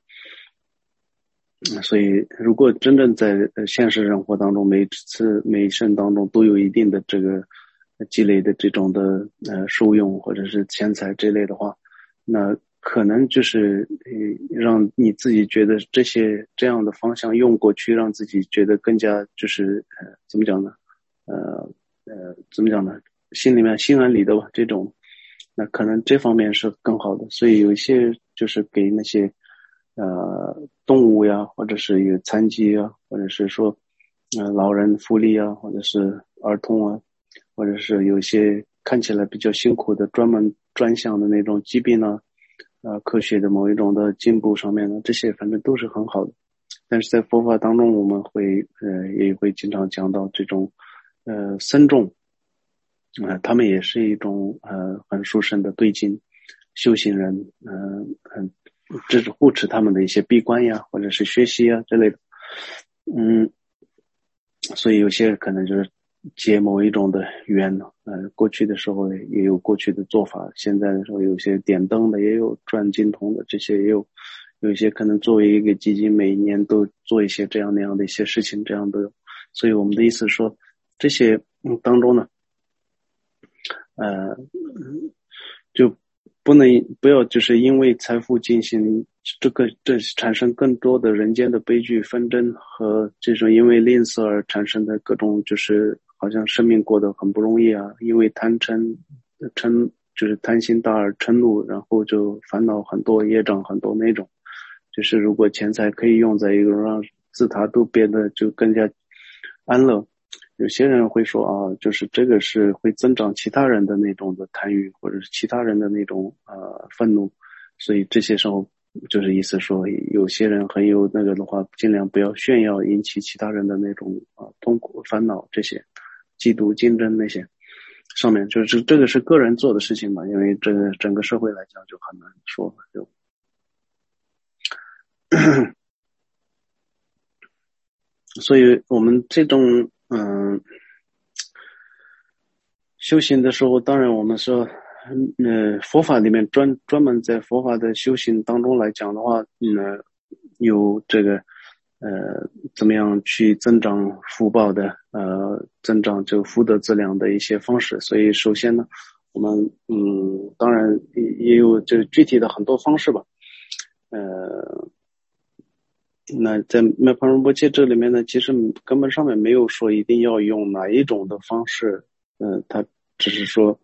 所以，如果真正在现实生活当中，每次每一生当中都有一定的这个积累的这种的呃受用或者是钱财这类的话，那可能就是呃让你自己觉得这些这样的方向用过去，让自己觉得更加就是呃怎么讲呢？呃呃怎么讲呢？心里面心安理得吧，这种，那可能这方面是更好的。所以有一些就是给那些呃动物呀，或者是有残疾啊，或者是说呃老人福利啊，或者是儿童啊，或者是有些看起来比较辛苦的专门专项的那种疾病呢，呃科学的某一种的进步上面呢，这些反正都是很好的。但是在佛法当中，我们会呃也会经常讲到这种呃僧众，呃他们也是一种呃很殊胜的对境修行人，呃很这是护持他们的一些闭关呀，或者是学习啊之类的。嗯，所以有些可能就是结某一种的缘呢，呃过去的时候也有过去的做法，现在的时候有些点灯的，也有转经筒的，这些也有。有一些可能作为一个基金，每一年都做一些这样那样的一些事情，这样都有。所以我们的意思是说，这些嗯当中呢，呃，就不能不要就是因为财富进行这个这产生更多的人间的悲剧纷争和这种因为吝啬而产生的各种就是好像生命过得很不容易啊，因为贪嗔嗔就是贪心大而嗔怒，然后就烦恼很多，业障很多那种。就是如果钱财可以用在一个让自他都变得就更加安乐，有些人会说啊，就是这个是会增长其他人的那种的贪欲，或者是其他人的那种呃愤怒，所以这些时候就是意思说，有些人很有那个的话，尽量不要炫耀，引起其他人的那种啊痛苦、烦恼这些，嫉妒、竞争那些。上面就是这个是个人做的事情嘛，因为这个整个社会来讲就很难说，就所以我们这种嗯修行的时候，当然我们说呃佛法里面专专门在佛法的修行当中来讲的话，嗯有这个呃怎么样去增长福报的呃增长这个福德质量的一些方式。所以首先呢，我们嗯当然也有这具体的很多方式吧。呃那在麦帕仁波切这里面呢，其实根本上面没有说一定要用哪一种的方式，呃，他只是说，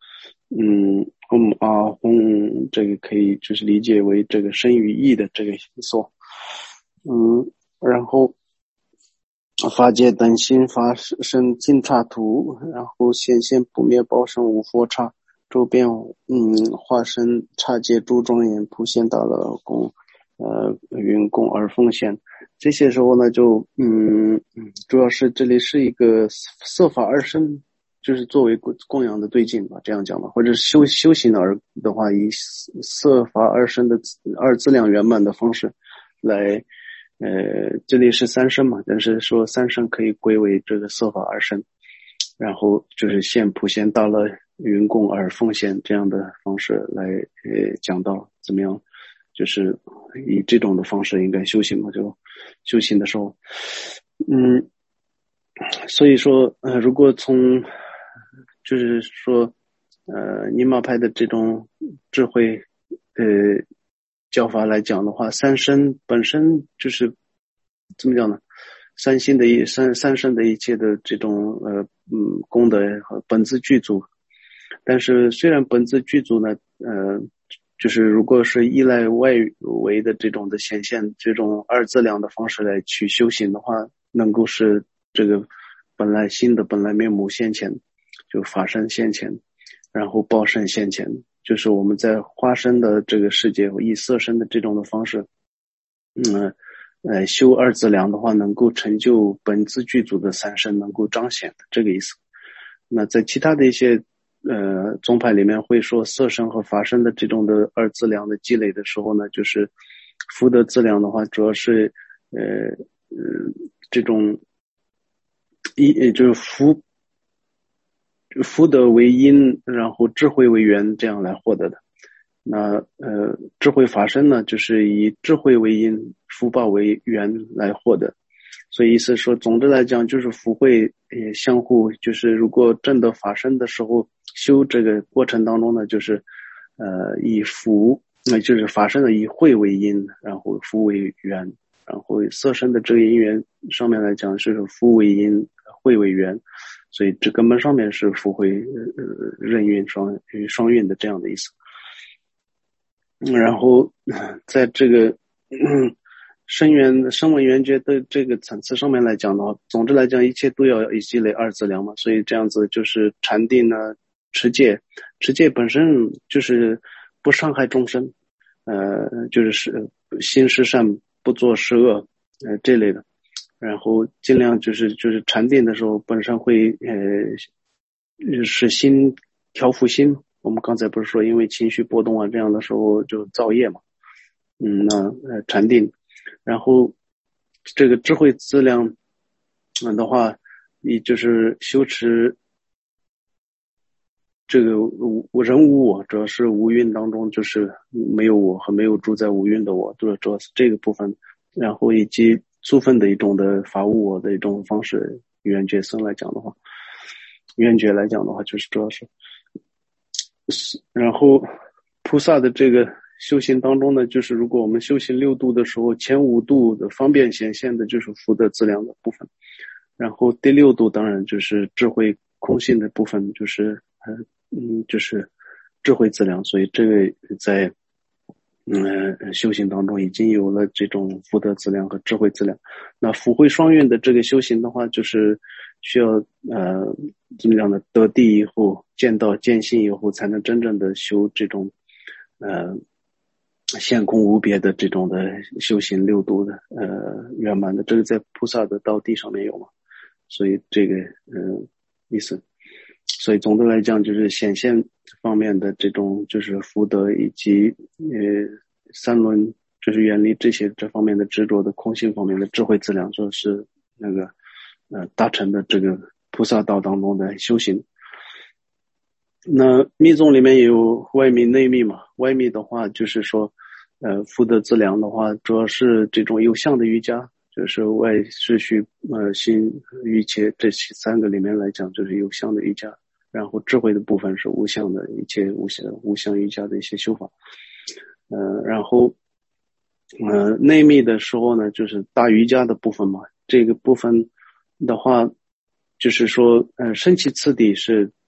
嗯，嗯啊轰，这个可以就是理解为这个生与义的这个意思。嗯，然后法界等心法身尽刹图，然后显现不灭报身无佛刹，周边嗯化身刹界诸庄严普现大乐供呃云供而奉献。这些时候呢就嗯主要是这里是一个色法二身，就是作为供养的对境吧，这样讲吧，或者是修修行而的话，以色法二身的二资量圆满的方式来呃，这里是三身嘛，但是说三身可以归为这个色法二身，然后就是现普现大乐云供而奉献这样的方式来呃讲到怎么样，就是以这种的方式应该修行嘛，就修行的时候，嗯，所以说呃，如果从就是说呃尼玛派的这种智慧呃教法来讲的话，三身本身就是怎么讲呢？三心的一三三身的一切的这种呃嗯功德和本自具足，但是虽然本自具足呢，呃，就是如果是依赖外围的这种的显现，这种二资量的方式来去修行的话，能够是这个本来心的本来面目现前，就法身现前，然后报身现前，就是我们在化身的这个世界以色身的这种的方式，嗯呃修二资量的话，能够成就本自具足的三身，能够彰显的这个意思。那在其他的一些呃宗派里面会说色身和法身的这种的二资量的积累的时候呢，就是福德资量的话，主要是呃呃这种一就是福福德为因，然后智慧为缘，这样来获得的。那呃智慧法身呢，就是以智慧为因，福报为缘来获得。所以意思说，总的来讲就是福慧也相互，就是如果证得法身的时候，修这个过程当中呢，就是呃以福，那就是法身的以慧为因，然后福为缘，然后色身的这个因缘上面来讲是福为因，慧为缘，所以这根本上面是福慧呃任运双双运的这样的意思。然后在这个嗯声缘声闻缘觉的这个层次上面来讲的话，总之来讲一切都要以积累二资量嘛，所以这样子就是禅定呢，持戒，持戒本身就是不伤害众生，呃就是是心是善不做是恶呃这类的，然后尽量就是就是禅定的时候本身会呃使心调伏心，我们刚才不是说因为情绪波动啊这样的时候就造业嘛，嗯那呃禅定，然后这个智慧资量嗯的话，你就是修持这个无人无我，主要是无蕴当中就是没有我和没有住在无蕴的我，主要主要是这个部分，然后以及粗分的一种的法无我的一种方式，缘觉僧来讲的话，缘觉来讲的话就是主要是，然后菩萨的这个修行当中呢，就是如果我们修行六度的时候，前五度的方便显现的就是福德资量的部分，然后第六度当然就是智慧空性的部分，就是呃嗯就是智慧资量，所以这个在嗯修行当中已经有了这种福德资量和智慧资量。那福慧双运的这个修行的话，就是需要呃怎么样的得地以后，见到见性以后，才能真正的修这种呃现空无别的这种的修行六度的呃圆满的，这个在菩萨的道地上面有嘛，所以这个呃意思，所以总的来讲就是显现方面的这种就是福德以及呃三轮就是远离这些这方面的执着的空性方面的智慧资粮，说是那个呃大乘的这个菩萨道当中的修行。那密宗里面也有外密内密嘛，外密的话就是说呃福德资粮的话主要是这种有相的瑜伽，就是外是虚呃心瑜伽这三个里面来讲就是有相的瑜伽，然后智慧的部分是无相的一切无相无相瑜伽的一些修法，呃然后呃内密的时候呢就是大瑜伽的部分嘛，这个部分的话就是说呃升起次第是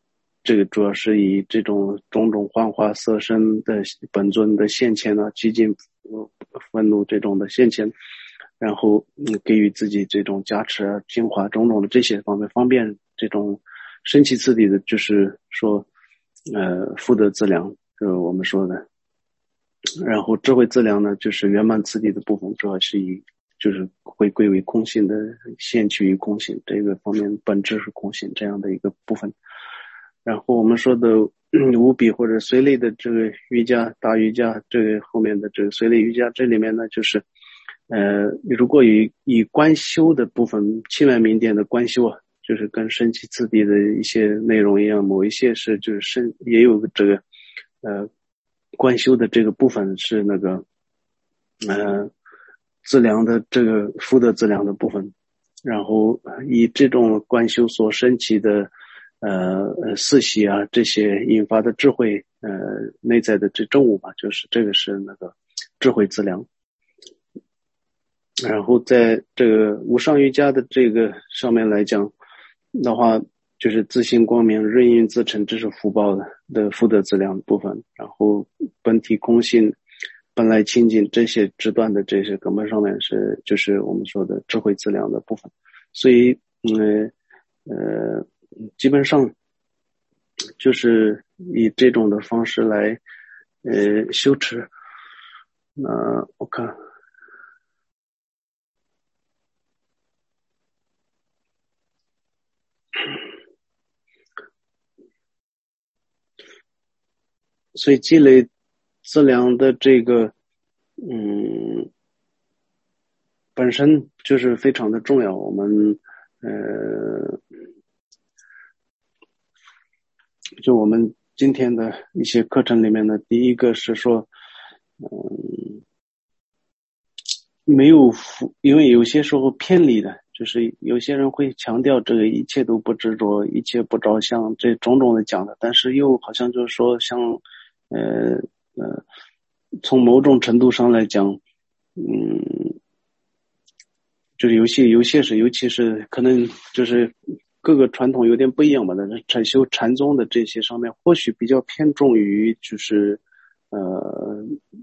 这个主要是以这种种种幻化色身的本尊的现前呢，激进愤怒这种的现前，然后嗯给予自己这种加持啊、净化种种的这些方面，方便这种升起次第的，就是说呃福德资粮，就是我们说的。然后智慧资粮呢，就是圆满次第的部分，主要是以就是会归为空性的，现趋于空性这个方面，本质是空性这样的一个部分。然后我们说的无比或者随类的这个瑜伽、大瑜伽，这个后面的这个随类瑜伽，这里面呢就是呃，如果以以观修的部分，七万明殿的观修啊，就是跟升起次第的一些内容一样，某一些是就是升也有这个呃观修的这个部分是那个呃资粮的这个福德资粮的部分，然后以这种观修所升起的呃四喜啊这些引发的智慧呃内在的这正悟吧，就是这个是那个智慧资粮。然后在这个无上瑜伽的这个上面来讲的话，就是自性光明、任运自成，这是福报的的福德资粮的部分。然后本体空性、本来清净，这些直断的这些根本上面是就是我们说的智慧资粮的部分。所以，嗯呃，基本上就是以这种的方式来呃修持。那我看。所以积累资粮的这个嗯本身就是非常的重要。我们呃就我们今天的一些课程里面呢，第一个是说嗯没有因为有些时候偏离的，就是有些人会强调这个一切都不执着，一切不着相，这种种的讲的，但是又好像就是说像呃呃从某种程度上来讲嗯就是有些有些是尤其是可能就是各个传统有点不一样吧，但是禅修禅宗的这些上面或许比较偏重于就是呃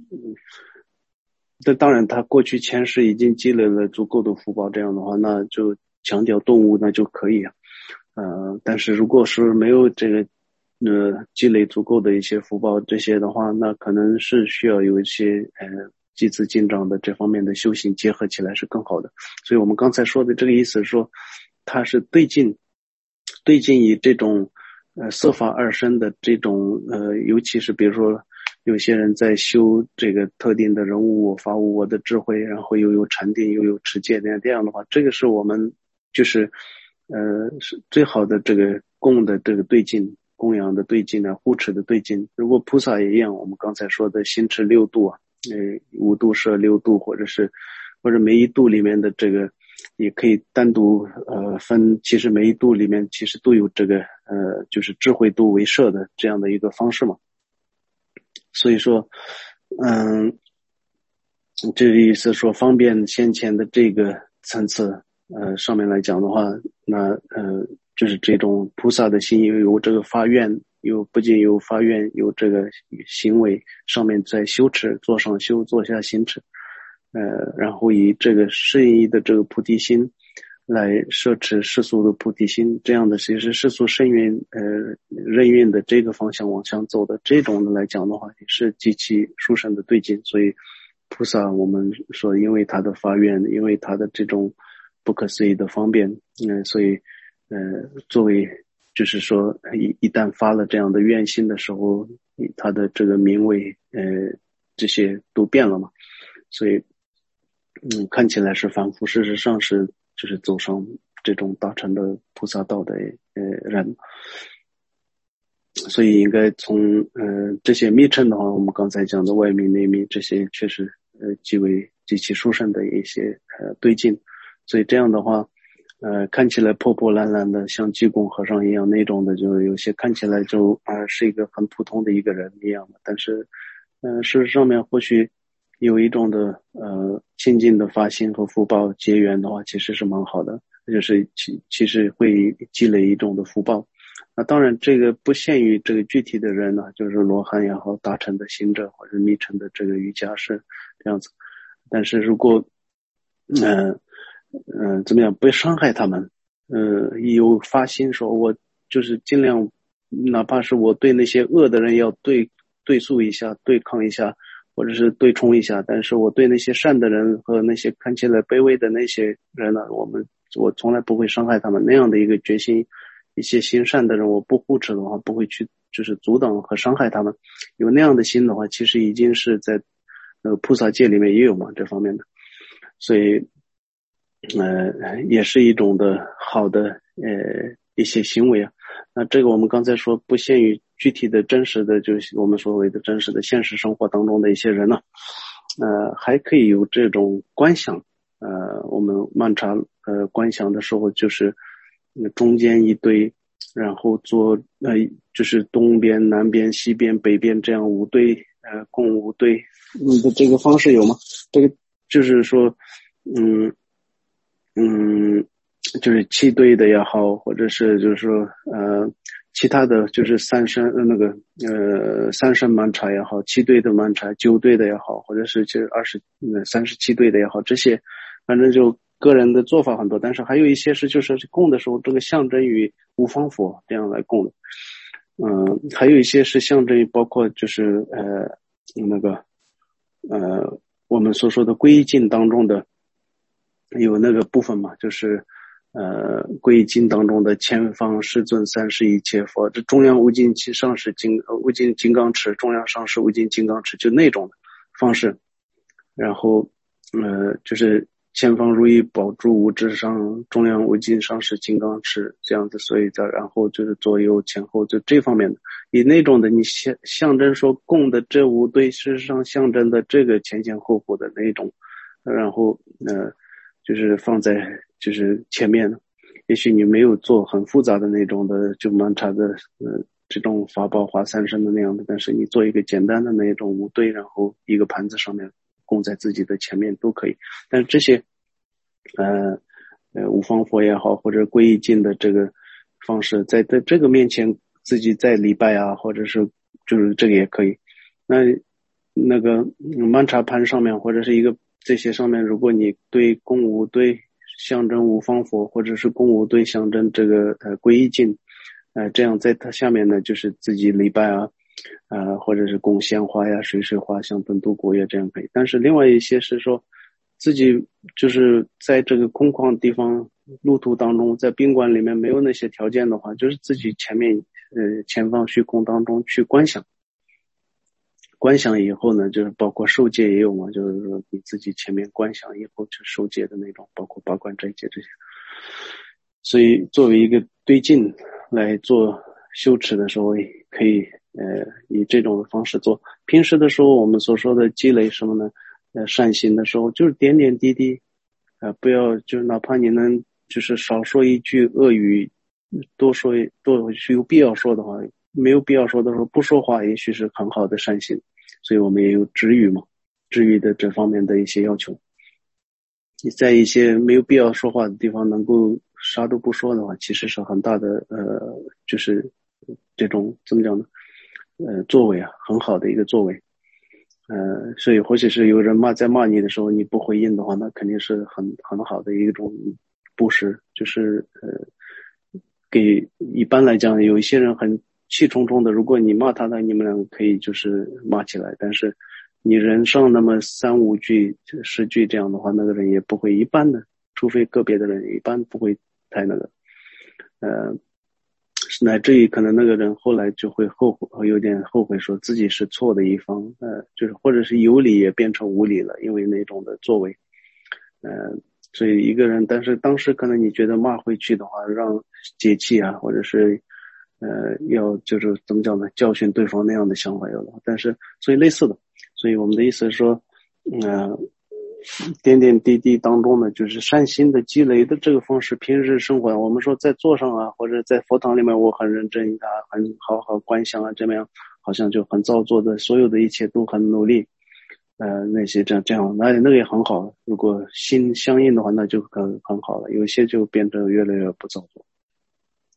这当然他过去前世已经积累了足够的福报，这样的话那就强调动物那就可以啊。呃但是如果是没有这个呃积累足够的一些福报这些的话，那可能是需要有一些呃积资进账的这方面的修行结合起来是更好的。所以我们刚才说的这个意思是说，它是对境对境以这种呃色法二身的这种呃尤其是比如说有些人在修这个特定的人物我法无我的智慧，然后又有禅定又有持戒，那样这样的话，这个是我们就是呃是最好的这个供的这个对境，供养的对境啊，护持的对境。如果菩萨也一样，我们刚才说的心持六度啊，呃五度摄六度，或者是或者每一度里面的这个也可以单独呃分，其实每一度里面其实都有这个呃就是智慧度为摄的这样的一个方式嘛。所以说嗯这个意思说方便先前的这个层次呃上面来讲的话，那呃就是这种菩萨的心又有这个发愿，有不仅有发愿，有这个行为上面在修持，做上修，做下行持，呃然后以这个适宜的这个菩提心来摄持世俗的菩提心，这样的其实世俗圣运呃任运的这个方向往上走的这种的来讲的话，也是极其殊胜的对境。所以菩萨我们说因为他的发愿，因为他的这种不可思议的方便，嗯、呃，所以呃作为就是说一一旦发了这样的愿心的时候，他的这个名位呃这些都变了嘛。所以嗯看起来是凡夫，事实上是就是走上这种大乘的菩萨道的呃人。所以应该从呃这些密乘的话，我们刚才讲的外密内密这些确实呃极为极其殊胜的一些呃对境。所以这样的话呃看起来破破烂烂的像济公和尚一样那种的，就有些看起来就啊、呃、是一个很普通的一个人一样的，但是呃事实上面或许有一种的呃亲近的发心和福报结缘的话，其实是蛮好的，就是其其实会积累一种的福报。 那当然这个不限于这个具体的人呢，就是罗汉也好，大乘的行者或者密乘的这个瑜伽师这样子。但是如果嗯嗯、呃呃、怎么样不伤害他们，呃有发心说我就是尽量，哪怕是我对那些恶的人要对对诉一下，对抗一下，或者是对冲一下，但是我对那些善的人和那些看起来卑微的那些人呢，我们我从来不会伤害他们。那样的一个决心，一些行善的人我不护持的话，不会去就是阻挡和伤害他们。有那样的心的话，其实已经是在呃菩萨界里面也有嘛这方面的，所以呃也是一种的好的呃一些行为啊。那这个我们刚才说不限于具体的真实的，就是我们所谓的真实的现实生活当中的一些人呢、啊，呃还可以有这种观想。呃我们曼茶呃观想的时候，就是中间一堆，然后做呃就是东边南边西边北边这样五堆，呃共五堆。你的这个方式有吗？这个就是说嗯嗯就是七堆的也好，或者是就是说呃其他的就是三声呃那个呃三声曼茶也好，七堆的曼茶，九堆的也好，或者是就二十呃三十七堆的也好，这些反正就个人的做法很多。但是还有一些是就是供的时候这个象征于五方佛这样来供的。嗯、呃，还有一些是象征于包括就是呃那个呃我们所说的皈依境当中的有那个部分嘛，就是呃皈依经当中的前方世尊三世一切佛，这中央无尽上师金无尽金刚持，中央上师无尽金刚持，就那种的方式。然后呃就是前方如意宝珠无之上，中央无尽上师金刚持这样子。所以再然后就是左右前后就这方面的，以那种的你象象征说供的这五对事实上象征的这个前前后后的那种，然后呃就是放在就是前面的。也许你没有做很复杂的那种的就曼茶的呃这种法宝华三身的那样的，但是你做一个简单的那种五对，然后一个盘子上面供在自己的前面都可以。但是这些呃呃五方佛也好，或者皈依境的这个方式，在在这个面前自己在礼拜啊，或者是就是这个也可以。那那个曼茶盘上面或者是一个这些上面，如果你对供五对象征五方佛，或者是供五对象征这个呃皈依境，呃这样在它下面呢就是自己礼拜啊，呃或者是供鲜花呀、水水花、香灯度国乐这样可以。但是另外一些是说自己就是在这个空旷地方路途当中，在宾馆里面没有那些条件的话，就是自己前面呃前方虚空当中去观想。观想以后呢，就是包括受戒也有嘛，就是说你自己前面观想以后去受戒的那种，包括八关斋戒这些。所以作为一个对境来做修持的时候，可以呃以这种方式做。平时的时候我们所说的积累什么呢？呃善行的时候就是点点滴滴，呃不要就是哪怕你能就是少说一句恶语，多说多是有必要说的话，没有必要说的时候不说话，也许是很好的善行。所以我们也有止语嘛，止语的这方面的一些要求。你在一些没有必要说话的地方能够啥都不说的话，其实是很大的呃就是这种怎么讲呢呃作为啊，很好的一个作为。呃所以或许是有人骂在骂你的时候你不回应的话，那肯定是很很好的一种布施。就是呃给一般来讲有一些人很气冲冲的，如果你骂他的，你们两个可以就是骂起来，但是你人上那么三五句十句这样的话，那个人也不会，一般的除非个别的人一般不会太那个呃乃至于可能那个人后来就会后悔，有点后悔说自己是错的一方，呃就是或者是有理也变成无理了，因为那种的作为。呃所以一个人，但是当时可能你觉得骂回去的话让解气啊，或者是呃要就是怎么讲呢，教训对方那样的想法有了。但是所以类似的，所以我们的意思是说呃点点滴滴当中呢，就是善心的积累的这个方式。平时生活我们说在座上啊，或者在佛堂里面我很认真啊，很好好观想啊，这么样好像就很造作的，所有的一切都很努力，呃那些这样这样那那个也很好。如果心相应的话，那就很很好了。有些就变得越来越不造作。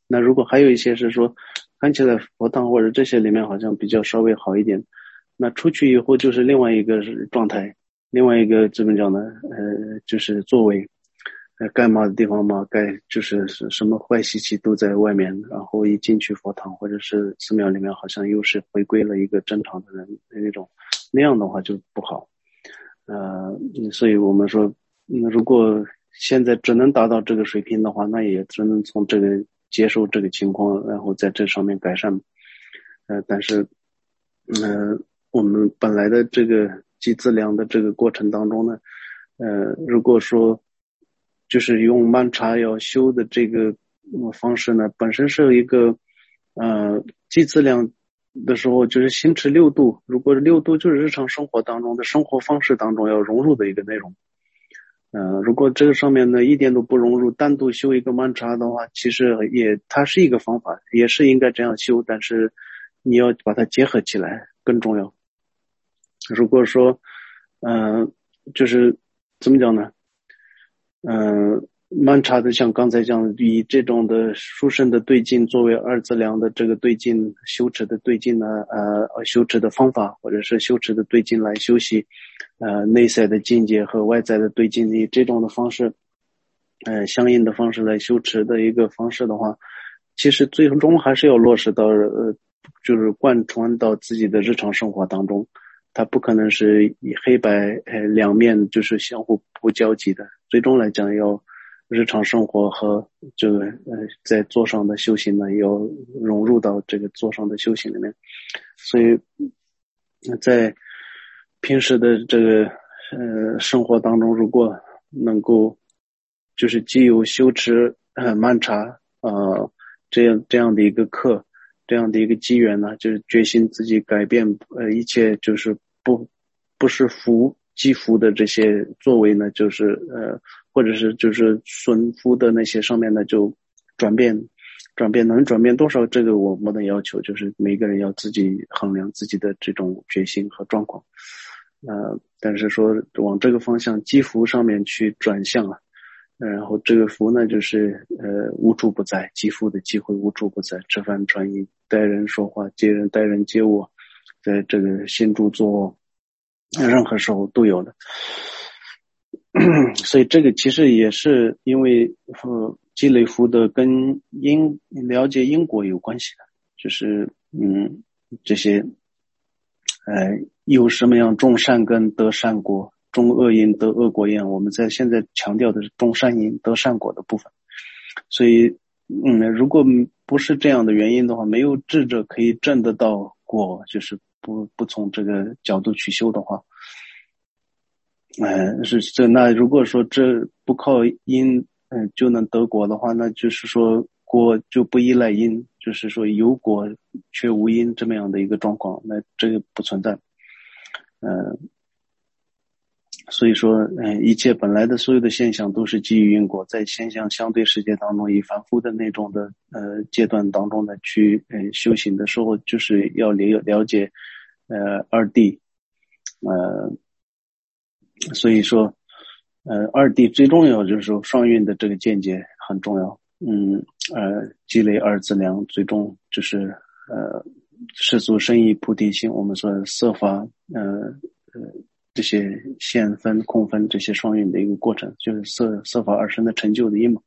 那如果还有一些是说看起来佛堂或者这些里面好像比较稍微好一点，那出去以后就是另外一个状态，另外一个怎么讲呢？呃，就是作为呃该嘛的地方嘛，该就是什么坏习气都在外面，然后一进去佛堂或者是寺庙里面，好像又是回归了一个正常的人那种，那样的话就不好。呃，所以我们说，嗯，如果现在只能达到这个水平的话，那也只能从这个接受这个情况，然后在这上面改善。呃，但是，呃，我们本来的这个积资粮的这个过程当中呢，呃，如果说就是用曼茶要修的这个方式呢，本身是一个呃积资粮的时候，就是心持六度。如果六度就是日常生活当中的生活方式当中要融入的一个内容。呃，如果这个上面呢一点都不融入，单独修一个曼茶的话，其实也它是一个方法，也是应该这样修，但是你要把它结合起来更重要。如果说，嗯、呃，就是怎么讲呢？嗯、呃，曼茶的像刚才讲，以这种的殊胜的对境作为二资粮的这个对境修持的对境呢，呃，修持的方法或者是修持的对境来修习，呃，内在的境界和外在的对境，以这种的方式，呃，相应的方式来修持的一个方式的话，其实最终还是要落实到呃，就是贯穿到自己的日常生活当中。它不可能是以黑白呃两面就是相互不交集的，最终来讲要日常生活和这个呃在座上的修行呢要融入到这个座上的修行里面，所以在平时的这个呃生活当中，如果能够就是既有修持呃曼茶呃这样这样的一个课。这样的一个机缘呢，就是决心自己改变呃一切就是不不是福积福的这些作为呢，就是呃或者是就是损福的那些上面呢就转变转变能转变多少，这个我们的要求就是每个人要自己衡量自己的这种决心和状况。呃，但是说往这个方向积福上面去转向啊。然后这个福呢，就是呃无处不在，积福的机会无处不在，吃饭穿衣待人说话接人待人接物，在这个行住坐卧任何时候都有的。所以这个其实也是因为呃积累福德跟因了解因果有关系的，就是嗯这些呃有什么样种善根得善果，种恶因得恶果样，我们在现在强调的是种善因得善果的部分。所以嗯如果不是这样的原因的话，没有智者可以证得到果，就是不不从这个角度去修的话，呃是这那如果说这不靠因嗯、呃、就能得果的话，那就是说果就不依赖因，就是说有果却无因这么样的一个状况，那这个不存在。呃所以说，嗯，一切本来的所有的现象都是基于因果，在现象相对世界当中，以反复的那种的呃阶段当中呢，去呃修行的时候，就是要了了解呃二谛，呃，所以说，呃二谛最重要就是说双运的这个见解很重要，嗯，呃积累二资粮，最终就是呃世俗生意菩提心，我们说色法，呃呃。这些现分空分这些双运的一个过程，就是色色法二生的成就的因嘛。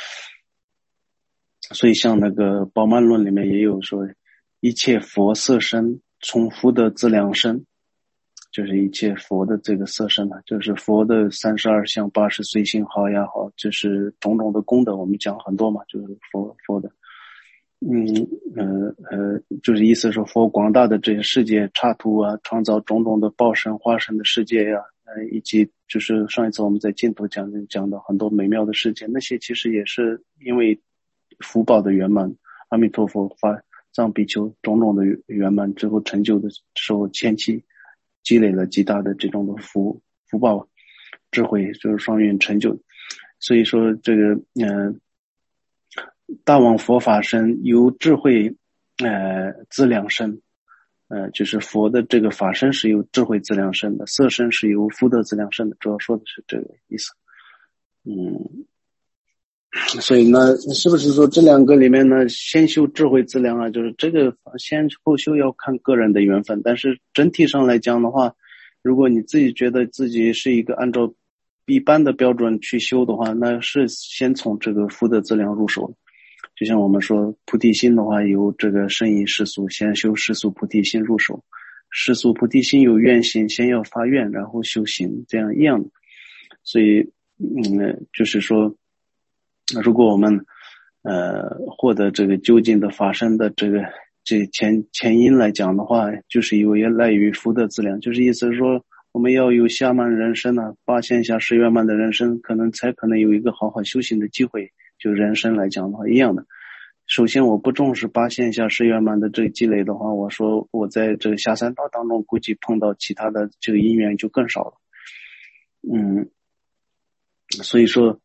所以像那个宝鬘论里面也有说，一切佛色身从福德资粮身，就是一切佛的这个色身呢，就是佛的三十二相八十随行好呀好，就是种种的功德，我们讲很多嘛，就是佛佛的。嗯呃呃，就是意思说佛广大的这些世界刹图啊，创造种种的报身化身的世界呀、啊，呃，以及就是上一次我们在净土讲讲到很多美妙的世界，那些其实也是因为福报的圆满，阿弥陀佛发藏比丘种种的圆满之后成就的时候，前期积累了极大的这种的福福报智慧，就是双运成就。所以说这个嗯。呃大王佛法身由智慧呃资粮身，呃就是佛的这个法身是由智慧资粮身的，色身是由福德资粮身的，主要说的是这个意思。嗯所以呢，是不是说这两个里面呢，先修智慧资粮啊，就是这个先后修要看个人的缘分，但是整体上来讲的话，如果你自己觉得自己是一个按照一般的标准去修的话，那是先从这个福德资粮入手。就像我们说菩提心的话，由这个圣意世俗，先修世俗菩提心入手。世俗菩提心有愿心，先要发愿，然后修行，这样一样的。所以，嗯，就是说，如果我们呃获得这个究竟的法身的这个这前前因来讲的话，就是由于赖于福德资粮，就是意思是说，我们要有下满人生啊，八线下十圆满的人生，可能才可能有一个好好修行的机会。就人生来讲的话，一样的。首先，我不重视八线下十圆满的这个积累的话，我说我在这个下三道当中，估计碰到其他的这个因缘就更少了。嗯，所以说，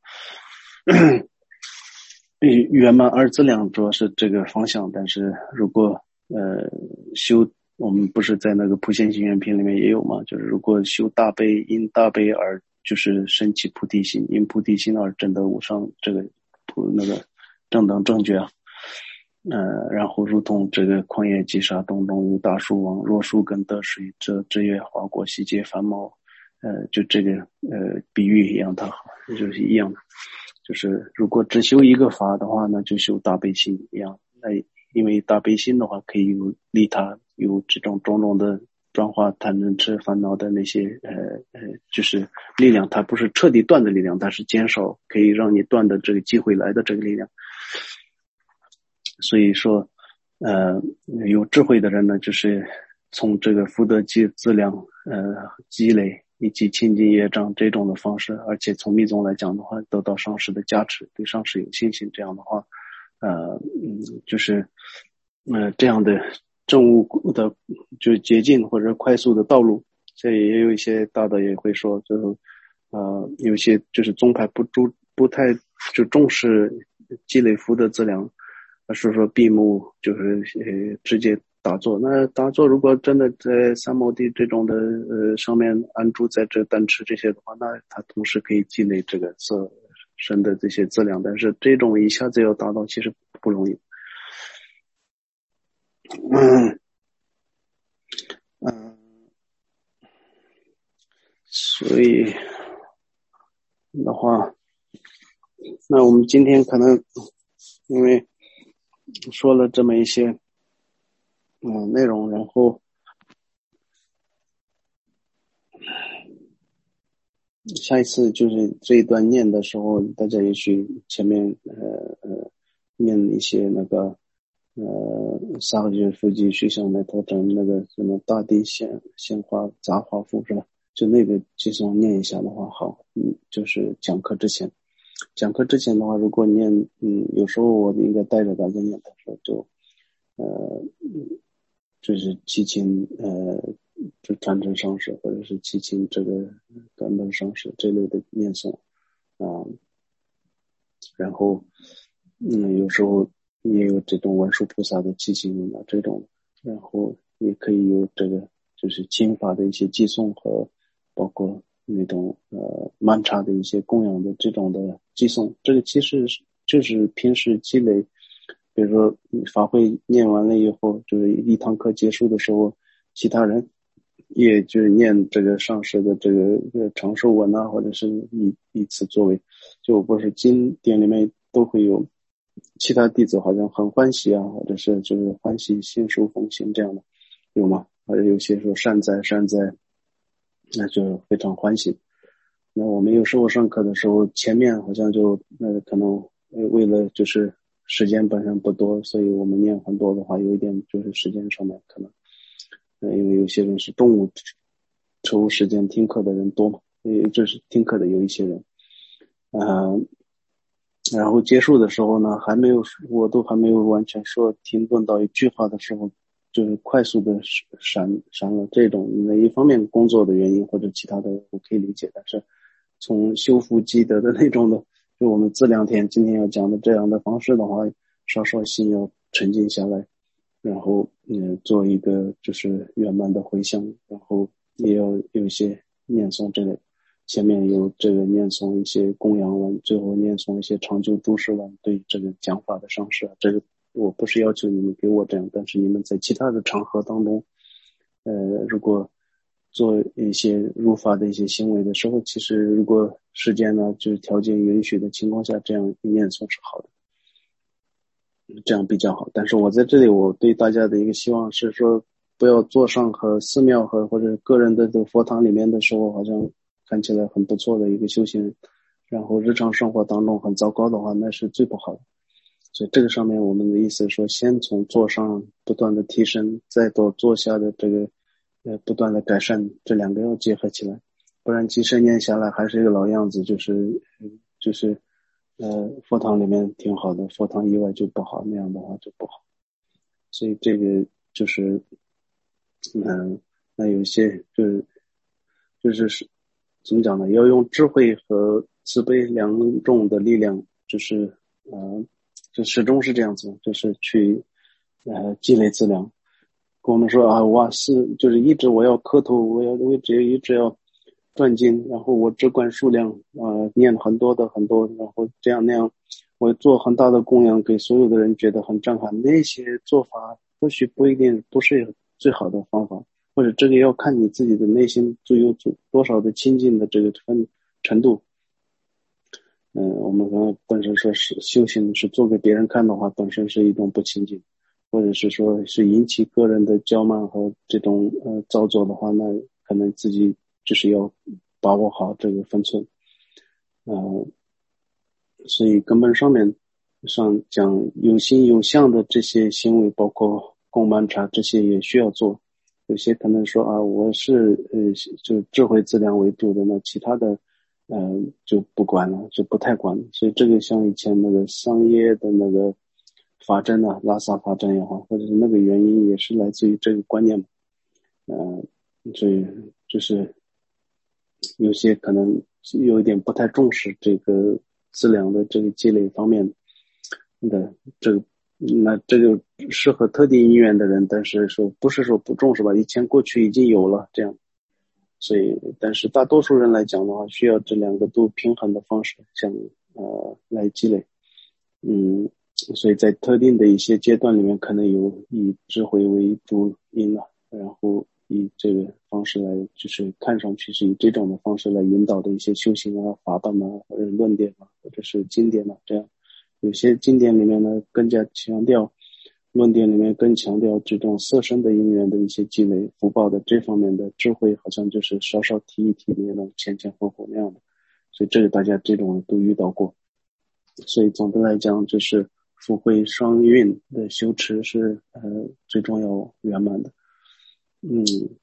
圆满二资粮主要是这个方向。但是如果呃修，我们不是在那个普贤行愿品里面也有嘛？就是如果修大悲，因大悲而就是升起菩提心，因菩提心而证得无上这个普那个正等正觉啊。呃，然后如同这个旷野击杀东东无大树王，若树根得水，这这月花果悉皆繁茂。呃，就这个呃比喻一样，它就是一样的。就是如果只修一个法的话呢，就修大悲心一样。那因为大悲心的话，可以有利他，有这种种种的转化贪嗔痴烦恼的那些呃呃，就是力量。它不是彻底断的力量，它是减少可以让你断的这个机会来的这个力量。所以说，呃，有智慧的人呢，就是从这个福德积资粮呃积累以及清净业障这种的方式，而且从密宗来讲的话，得到上师的加持，对上师有信心，这样的话，呃，嗯，就是呃这样的证悟的就是捷径或者快速的道路。这也有一些大的也会说，就是呃有些就是宗派不注不太就重视积累福德资粮。而是说闭目就是呃直接打坐。那打坐如果真的在三摩地这种的呃上面安住在这单持这些的话，那它同时可以积累这个色身的这些资粮，但是这种一下子要达到其实不容易。嗯嗯，所以的话，那我们今天可能因为说了这么一些嗯内容，然后下一次就是这一段念的时候，大家也许前面呃呃念一些那个呃萨和觉夫记续相来头整那个什么大地显显化杂化赋是吧？就那个其实念一下的话好，嗯，就是讲课之前，讲课之前的话，如果念嗯有时候我应该带着大家念的时候就呃就是祈请呃就传承上师或者是祈请这个感本上师这类的念诵啊，然后嗯有时候也有这种文殊菩萨的祈请啊这种，然后也可以有这个就是经法的一些寄送和包括那种呃曼茶的一些供养的这种的寄送，这个其实就是平时积累。比如说法会念完了以后，就是一堂课结束的时候，其他人也就是念这个上师的这个长寿文啊，或者是以以此作为，就不是经典里面都会有其他弟子好像很欢喜啊，或者是就是欢喜信受奉行这样的，有吗？或者有些说善哉善哉，那就非常欢喜。那我们有时候上课的时候，前面好像就呃可能为了就是时间本身不多，所以我们念很多的话，有一点就是时间上面可能，呃，因为有些人是中午抽时间听课的人多嘛，所以这是听课的有一些人，呃，然后结束的时候呢，还没有我都还没有完全说停顿到一句话的时候，就是快速的闪闪了。这种那一方面工作的原因或者其他的我可以理解，但是从修复积德的那种的，就我们这两天今天要讲的这样的方式的话，稍稍心要沉静下来，然后嗯做一个就是圆满的回向，然后也要有一些念诵之类的。 前面有这个念诵一些供养文，最后念诵一些长久注释文，对这个讲法的上师啊，这个我不是要求你们给我这样，但是你们在其他的场合当中，呃，如果做一些入法的一些行为的时候，其实如果时间呢，就是条件允许的情况下，这样念诵是好的，这样比较好。但是我在这里，我对大家的一个希望是说，不要坐上和寺庙和或者个人的这个佛堂里面的时候，好像看起来很不错的一个修行人，然后日常生活当中很糟糕的话，那是最不好的。所以这个上面我们的意思说，先从坐上不断的提升，再到坐下的这个呃不断的改善，这两个要结合起来，不然几十年下来还是一个老样子，就是就是呃佛堂里面挺好的，佛堂以外就不好，那样的话就不好。所以这个就是嗯、呃，那有些就是就是是怎么讲呢？要用智慧和慈悲两种的力量，就是呃，就始终是这样子，就是去呃积累资粮。跟我们说啊，哇，是就是一直我要磕头，我要我只一直要转经，然后我只管数量啊、呃，念很多的很多，然后这样那样，我做很大的供养给所有的人，觉得很震撼。那些做法或许不一定不是最好的方法。或者这个要看你自己的内心最有多少的亲近的这个分程度。嗯，我们刚刚本身说是修行是做给别人看的话，本身是一种不亲近，或者是说是引起个人的骄慢和这种呃造作的话，那可能自己就是要把握好这个分寸。呃，所以根本上面上讲有心有相的这些行为，包括供曼茶这些也需要做。有些可能说啊，我是呃就智慧资粮为主的，那其他的呃就不管了，就不太管了。所以这个像以前那个桑耶的那个法阵啊，拉萨法阵也好，或者是那个原因也是来自于这个观念。呃，所以就是有些可能有一点不太重视这个资粮的这个积累方面的这个。那这个适合特定因缘的人，但是说不是说不重视吧，以前过去已经有了这样，所以但是大多数人来讲的话，需要这两个都平衡的方式，像呃来积累，嗯，所以在特定的一些阶段里面，可能有以智慧为主因了，然后以这个方式来，就是看上去是以这种的方式来引导的一些修行啊、法本啊，或者论点啊，或者是经典啊，这样。有些经典里面呢，更加强调论点里面更强调这种色身的因缘的一些积累福报的这方面的智慧，好像就是稍稍提一提那种前前后后那样的，所以这个大家这种都遇到过。所以总的来讲，就是福慧双运的修持是呃最重要圆满的。嗯。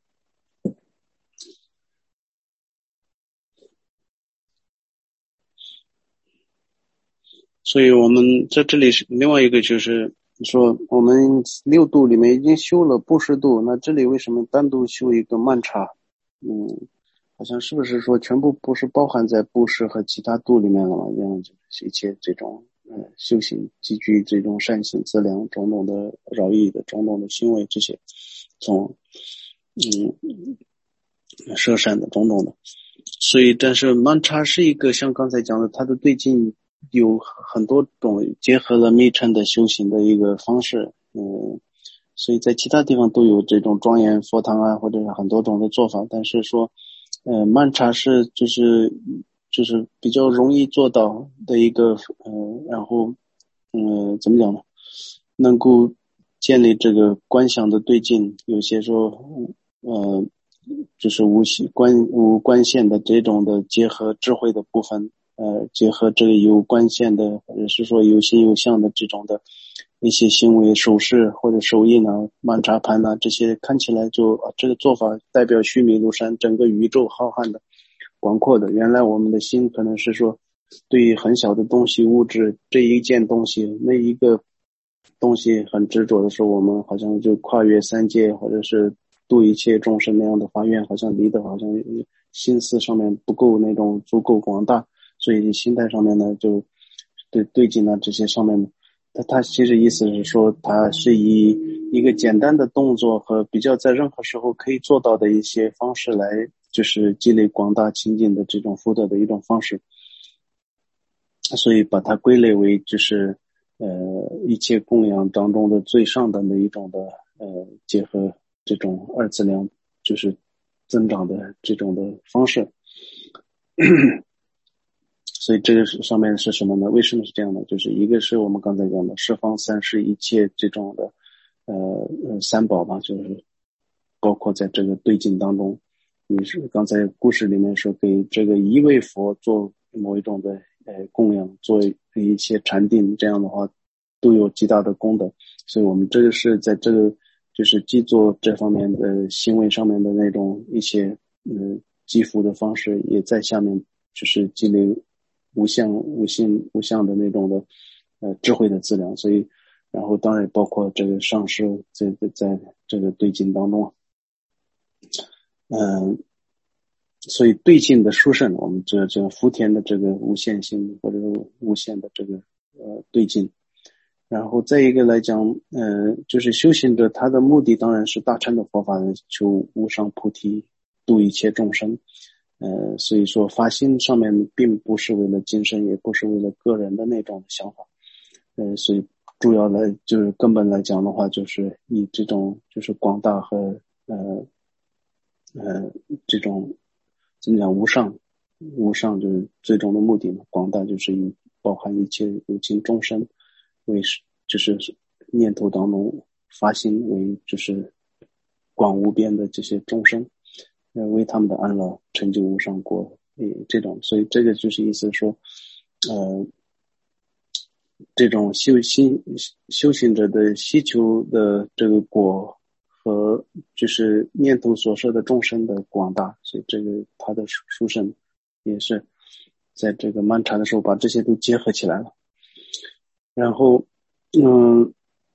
所以我们在这里是另外一个，就是说我们六度里面已经修了布施度，那这里为什么单独修一个曼茶？嗯，好像是不是说全部不是包含在布施和其他度里面了嘛？这样就是一切这种呃修行积聚这种善行资粮种种的饶益的种种的行为，这些从嗯摄善的种种的。所以但是曼茶是一个像刚才讲的，它的对境有很多种结合了密乘的修行的一个方式，嗯，所以在其他地方都有这种庄严佛堂啊，或者是很多种的做法，但是说，呃，曼茶是就是就是比较容易做到的一个，呃，然后，嗯、呃，怎么讲呢？能够建立这个观想的对境，有些说，呃，就是无系观无观线的这种的结合智慧的部分。呃，结合这个有观线的，或者是说有形有相的这种的一些行为、手势或者手印啊、曼茶盘啊，这些看起来就、啊、这个做法代表须弥庐山整个宇宙浩瀚的、广阔的。原来我们的心可能是说，对于很小的东西、物质这一件东西、那一个东西很执着的时候，我们好像就跨越三界，或者是度一切众生那样的发愿，好像离得好像心思上面不够那种足够广大。所以心态上面呢，就对对境呢这些上面，他他其实意思是说，他是以一个简单的动作和比较在任何时候可以做到的一些方式来就是积累广大清净的这种福德的一种方式，所以把它归类为就是呃一切供养当中的最上等的一种的呃结合这种二次量就是增长的这种的方式。所以这个是上面是什么呢？为什么是这样的？就是一个是我们刚才讲的十方三世一切这种的呃呃三宝吧，就是包括在这个对境当中，你是刚才故事里面说给这个一位佛做某一种的呃供养，做一些禅定，这样的话都有极大的功德。所以我们这个是在这个就是既做这方面的行为上面的那种一些嗯积福的方式，也在下面就是积累无相无性无相的那种的呃智慧的资粮。所以然后当然包括这个上师在在这个对境当中，嗯、呃，所以对境的殊胜，我们这这个福田的这个无限性或者无限的这个呃对境。然后再一个来讲，呃，就是修行者他的目的当然是大乘的佛法的求无上菩提，度一切众生。呃，所以说发心上面并不是为了今生，也不是为了个人的那种想法。呃，所以主要来就是根本来讲的话，就是以这种就是广大和呃呃这种怎么讲无上，无上就是最终的目的嘛。广大就是以包含一切有情众生为就是念头当中发心为就是广无边的这些众生，呃，为他们的安乐成就无上果，呃，这种，所以这个就是意思说，呃，这种修行修行者的希求的这个果和就是念头所摄的众生的广大，所以这个他的殊胜也是在这个漫禅的时候把这些都结合起来了。然后，嗯，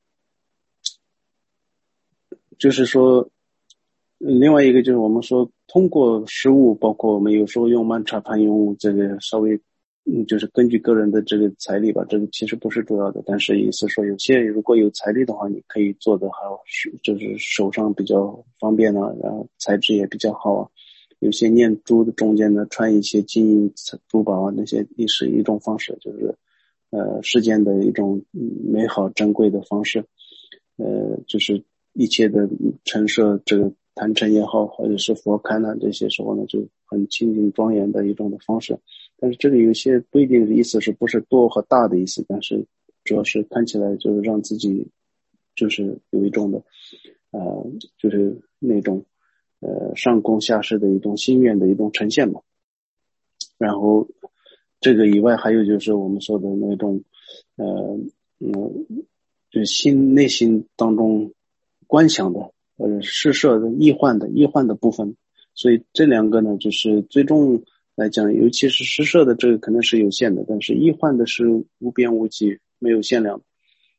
就是说。另外一个就是我们说通过食物，包括我们有时候用曼茶盘用这个稍微嗯，就是根据个人的这个财力吧，这个其实不是主要的，但是意思说有些如果有财力的话，你可以做的还有就是手上比较方便啊，然后材质也比较好啊，有些念珠的中间呢穿一些金银珠宝啊，那些也是一种方式，就是呃世间的一种美好珍贵的方式，呃就是一切的陈设这个坛城也好，或者是佛龛呢，这些时候呢就很清净庄严的一种的方式。但是这里有些不一定的意思是不是多和大的意思，但是主要是看起来就是让自己就是有一种的呃就是那种呃上供下施的一种心愿的一种呈现嘛。然后这个以外还有就是我们说的那种呃嗯就是心内心当中观想的或者施设的意幻的意幻的部分。所以这两个呢就是最终来讲，尤其是施设的这个可能是有限的，但是意幻的是无边无际没有限量。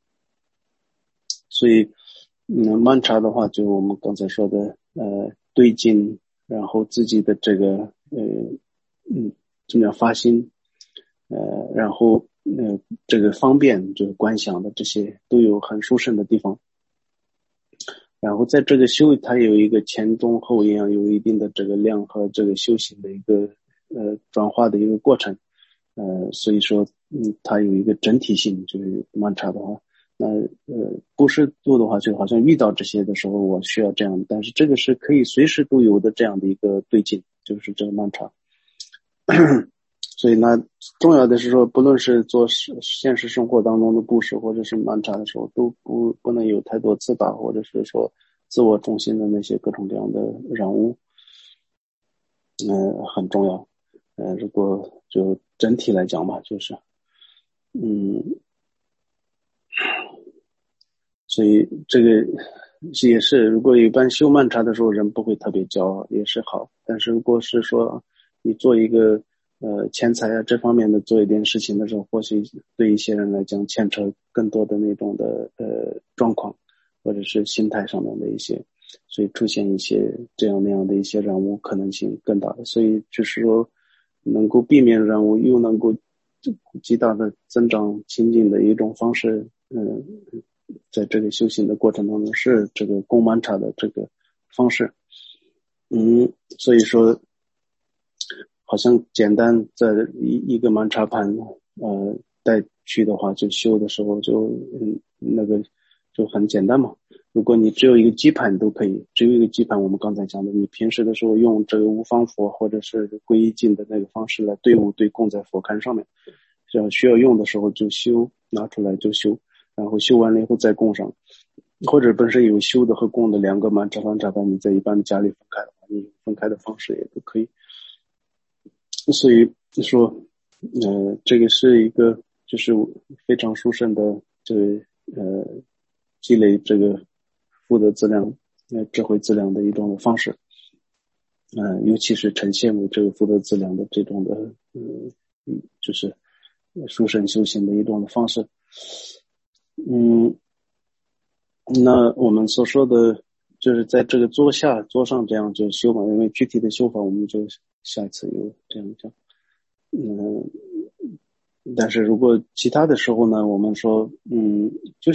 所以嗯曼茶的话就我们刚才说的呃对境，然后自己的这个呃嗯怎么样发心，呃然后呃这个方便就是观想的这些都有很殊胜的地方。然后在这个修它有一个前中后一样有一定的这个量和这个修行的一个呃转化的一个过程。呃所以说嗯它有一个整体性，就是曼茶的话那呃布施度的话就好像遇到这些的时候我需要这样，但是这个是可以随时都有的这样的一个对境，就是这个曼茶。所以呢重要的是说不论是做现实生活当中的布施或者是曼茶的时候都不不能有太多自大或者是说自我中心的那些各种各样的染污，呃很重要。呃如果就整体来讲吧，就是嗯所以这个也是如果一般修曼茶的时候人不会特别骄傲也是好，但是如果是说你做一个呃钱财啊这方面的做一点事情的时候，或许对一些人来讲牵扯更多的那种的呃状况或者是心态上面的一些，所以出现一些这样那样的一些染污可能性更大的。所以就是说能够避免染污又能够极大的增长清净的一种方式，嗯在这个修行的过程当中是这个供曼茶的这个方式。嗯所以说好像简单在一一个曼茶盘呃带去的话，就修的时候就嗯那个就很简单嘛。如果你只有一个基盘都可以，只有一个基盘，我们刚才讲的，你平时的时候用这个无方佛或者是归一镜的那个方式来对物对供在佛龛上面，这样需要用的时候就修，拿出来就修，然后修完了以后再供上，或者本身有修的和供的两个曼茶曼茶盘，你在一般家里分开的话，你分开的方式也都可以。所以说，呃，这个是一个就是非常殊胜的这个呃积累这个福德资粮、呃智慧资粮的一种的方式，呃，尤其是呈现为这个福德资粮的这种的，嗯嗯，就是殊胜修行的一种的方式。嗯，那我们所说的就是在这个桌下桌上这样就修嘛，因为具体的修法我们就下一次有这样讲。嗯，但是如果其他的时候呢，我们说，嗯，就是，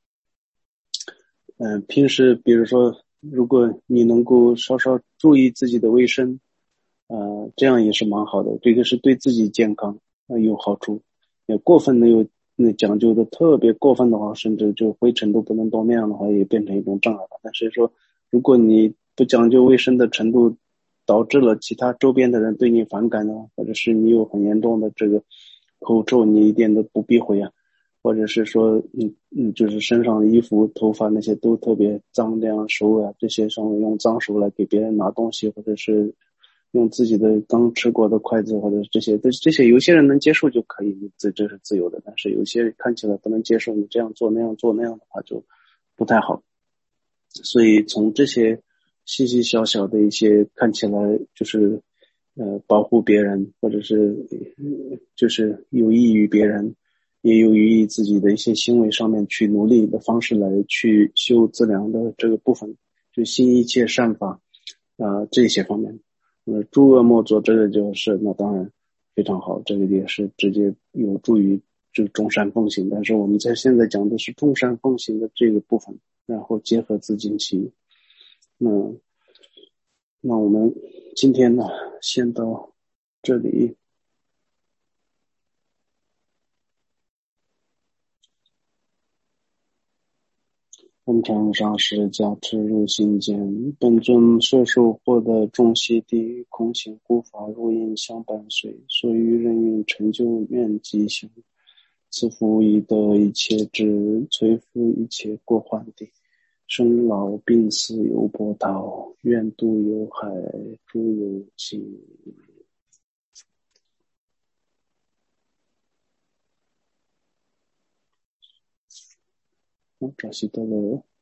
嗯、呃，平时比如说，如果你能够稍稍注意自己的卫生，呃，这样也是蛮好的。这个是对自己健康呃有好处。也过分的有那讲究的特别过分的话，甚至就灰尘都不能动，那样的话也变成一种障碍了。但是说，如果你不讲究卫生的程度，导致了其他周边的人对你反感呢，或者是你有很严重的这个口臭，你一点都不避讳啊，或者是说，嗯嗯，就是身上的衣服、头发那些都特别脏，这样手啊这些上面用脏手来给别人拿东西，或者是用自己的刚吃过的筷子，或者这些，这这些有些人能接受就可以，这这是自由的，但是有些看起来不能接受，你这样做那样做那样的话就不太好。所以从这些细细小小的一些看起来就是呃保护别人，或者是就是有益于别人，也有益于自己的一些行为上面去努力的方式来去修资粮的这个部分，就心一切善法啊、呃、这些方面，呃诸恶莫作，这个就是那当然非常好，这个也是直接有助于这个众善奉行。但是我们在现在讲的是众善奉行的这个部分，然后结合自净其。那那我们今天呢，先到这里。文章上是加持入心间，本尊摄受获得众悉地空行护法如因相伴随，所欲人云成就愿吉祥，此福已得一切智，摧伏一切过患地，生老病死有波涛，愿度有海诸有情。哦，扎西德勒。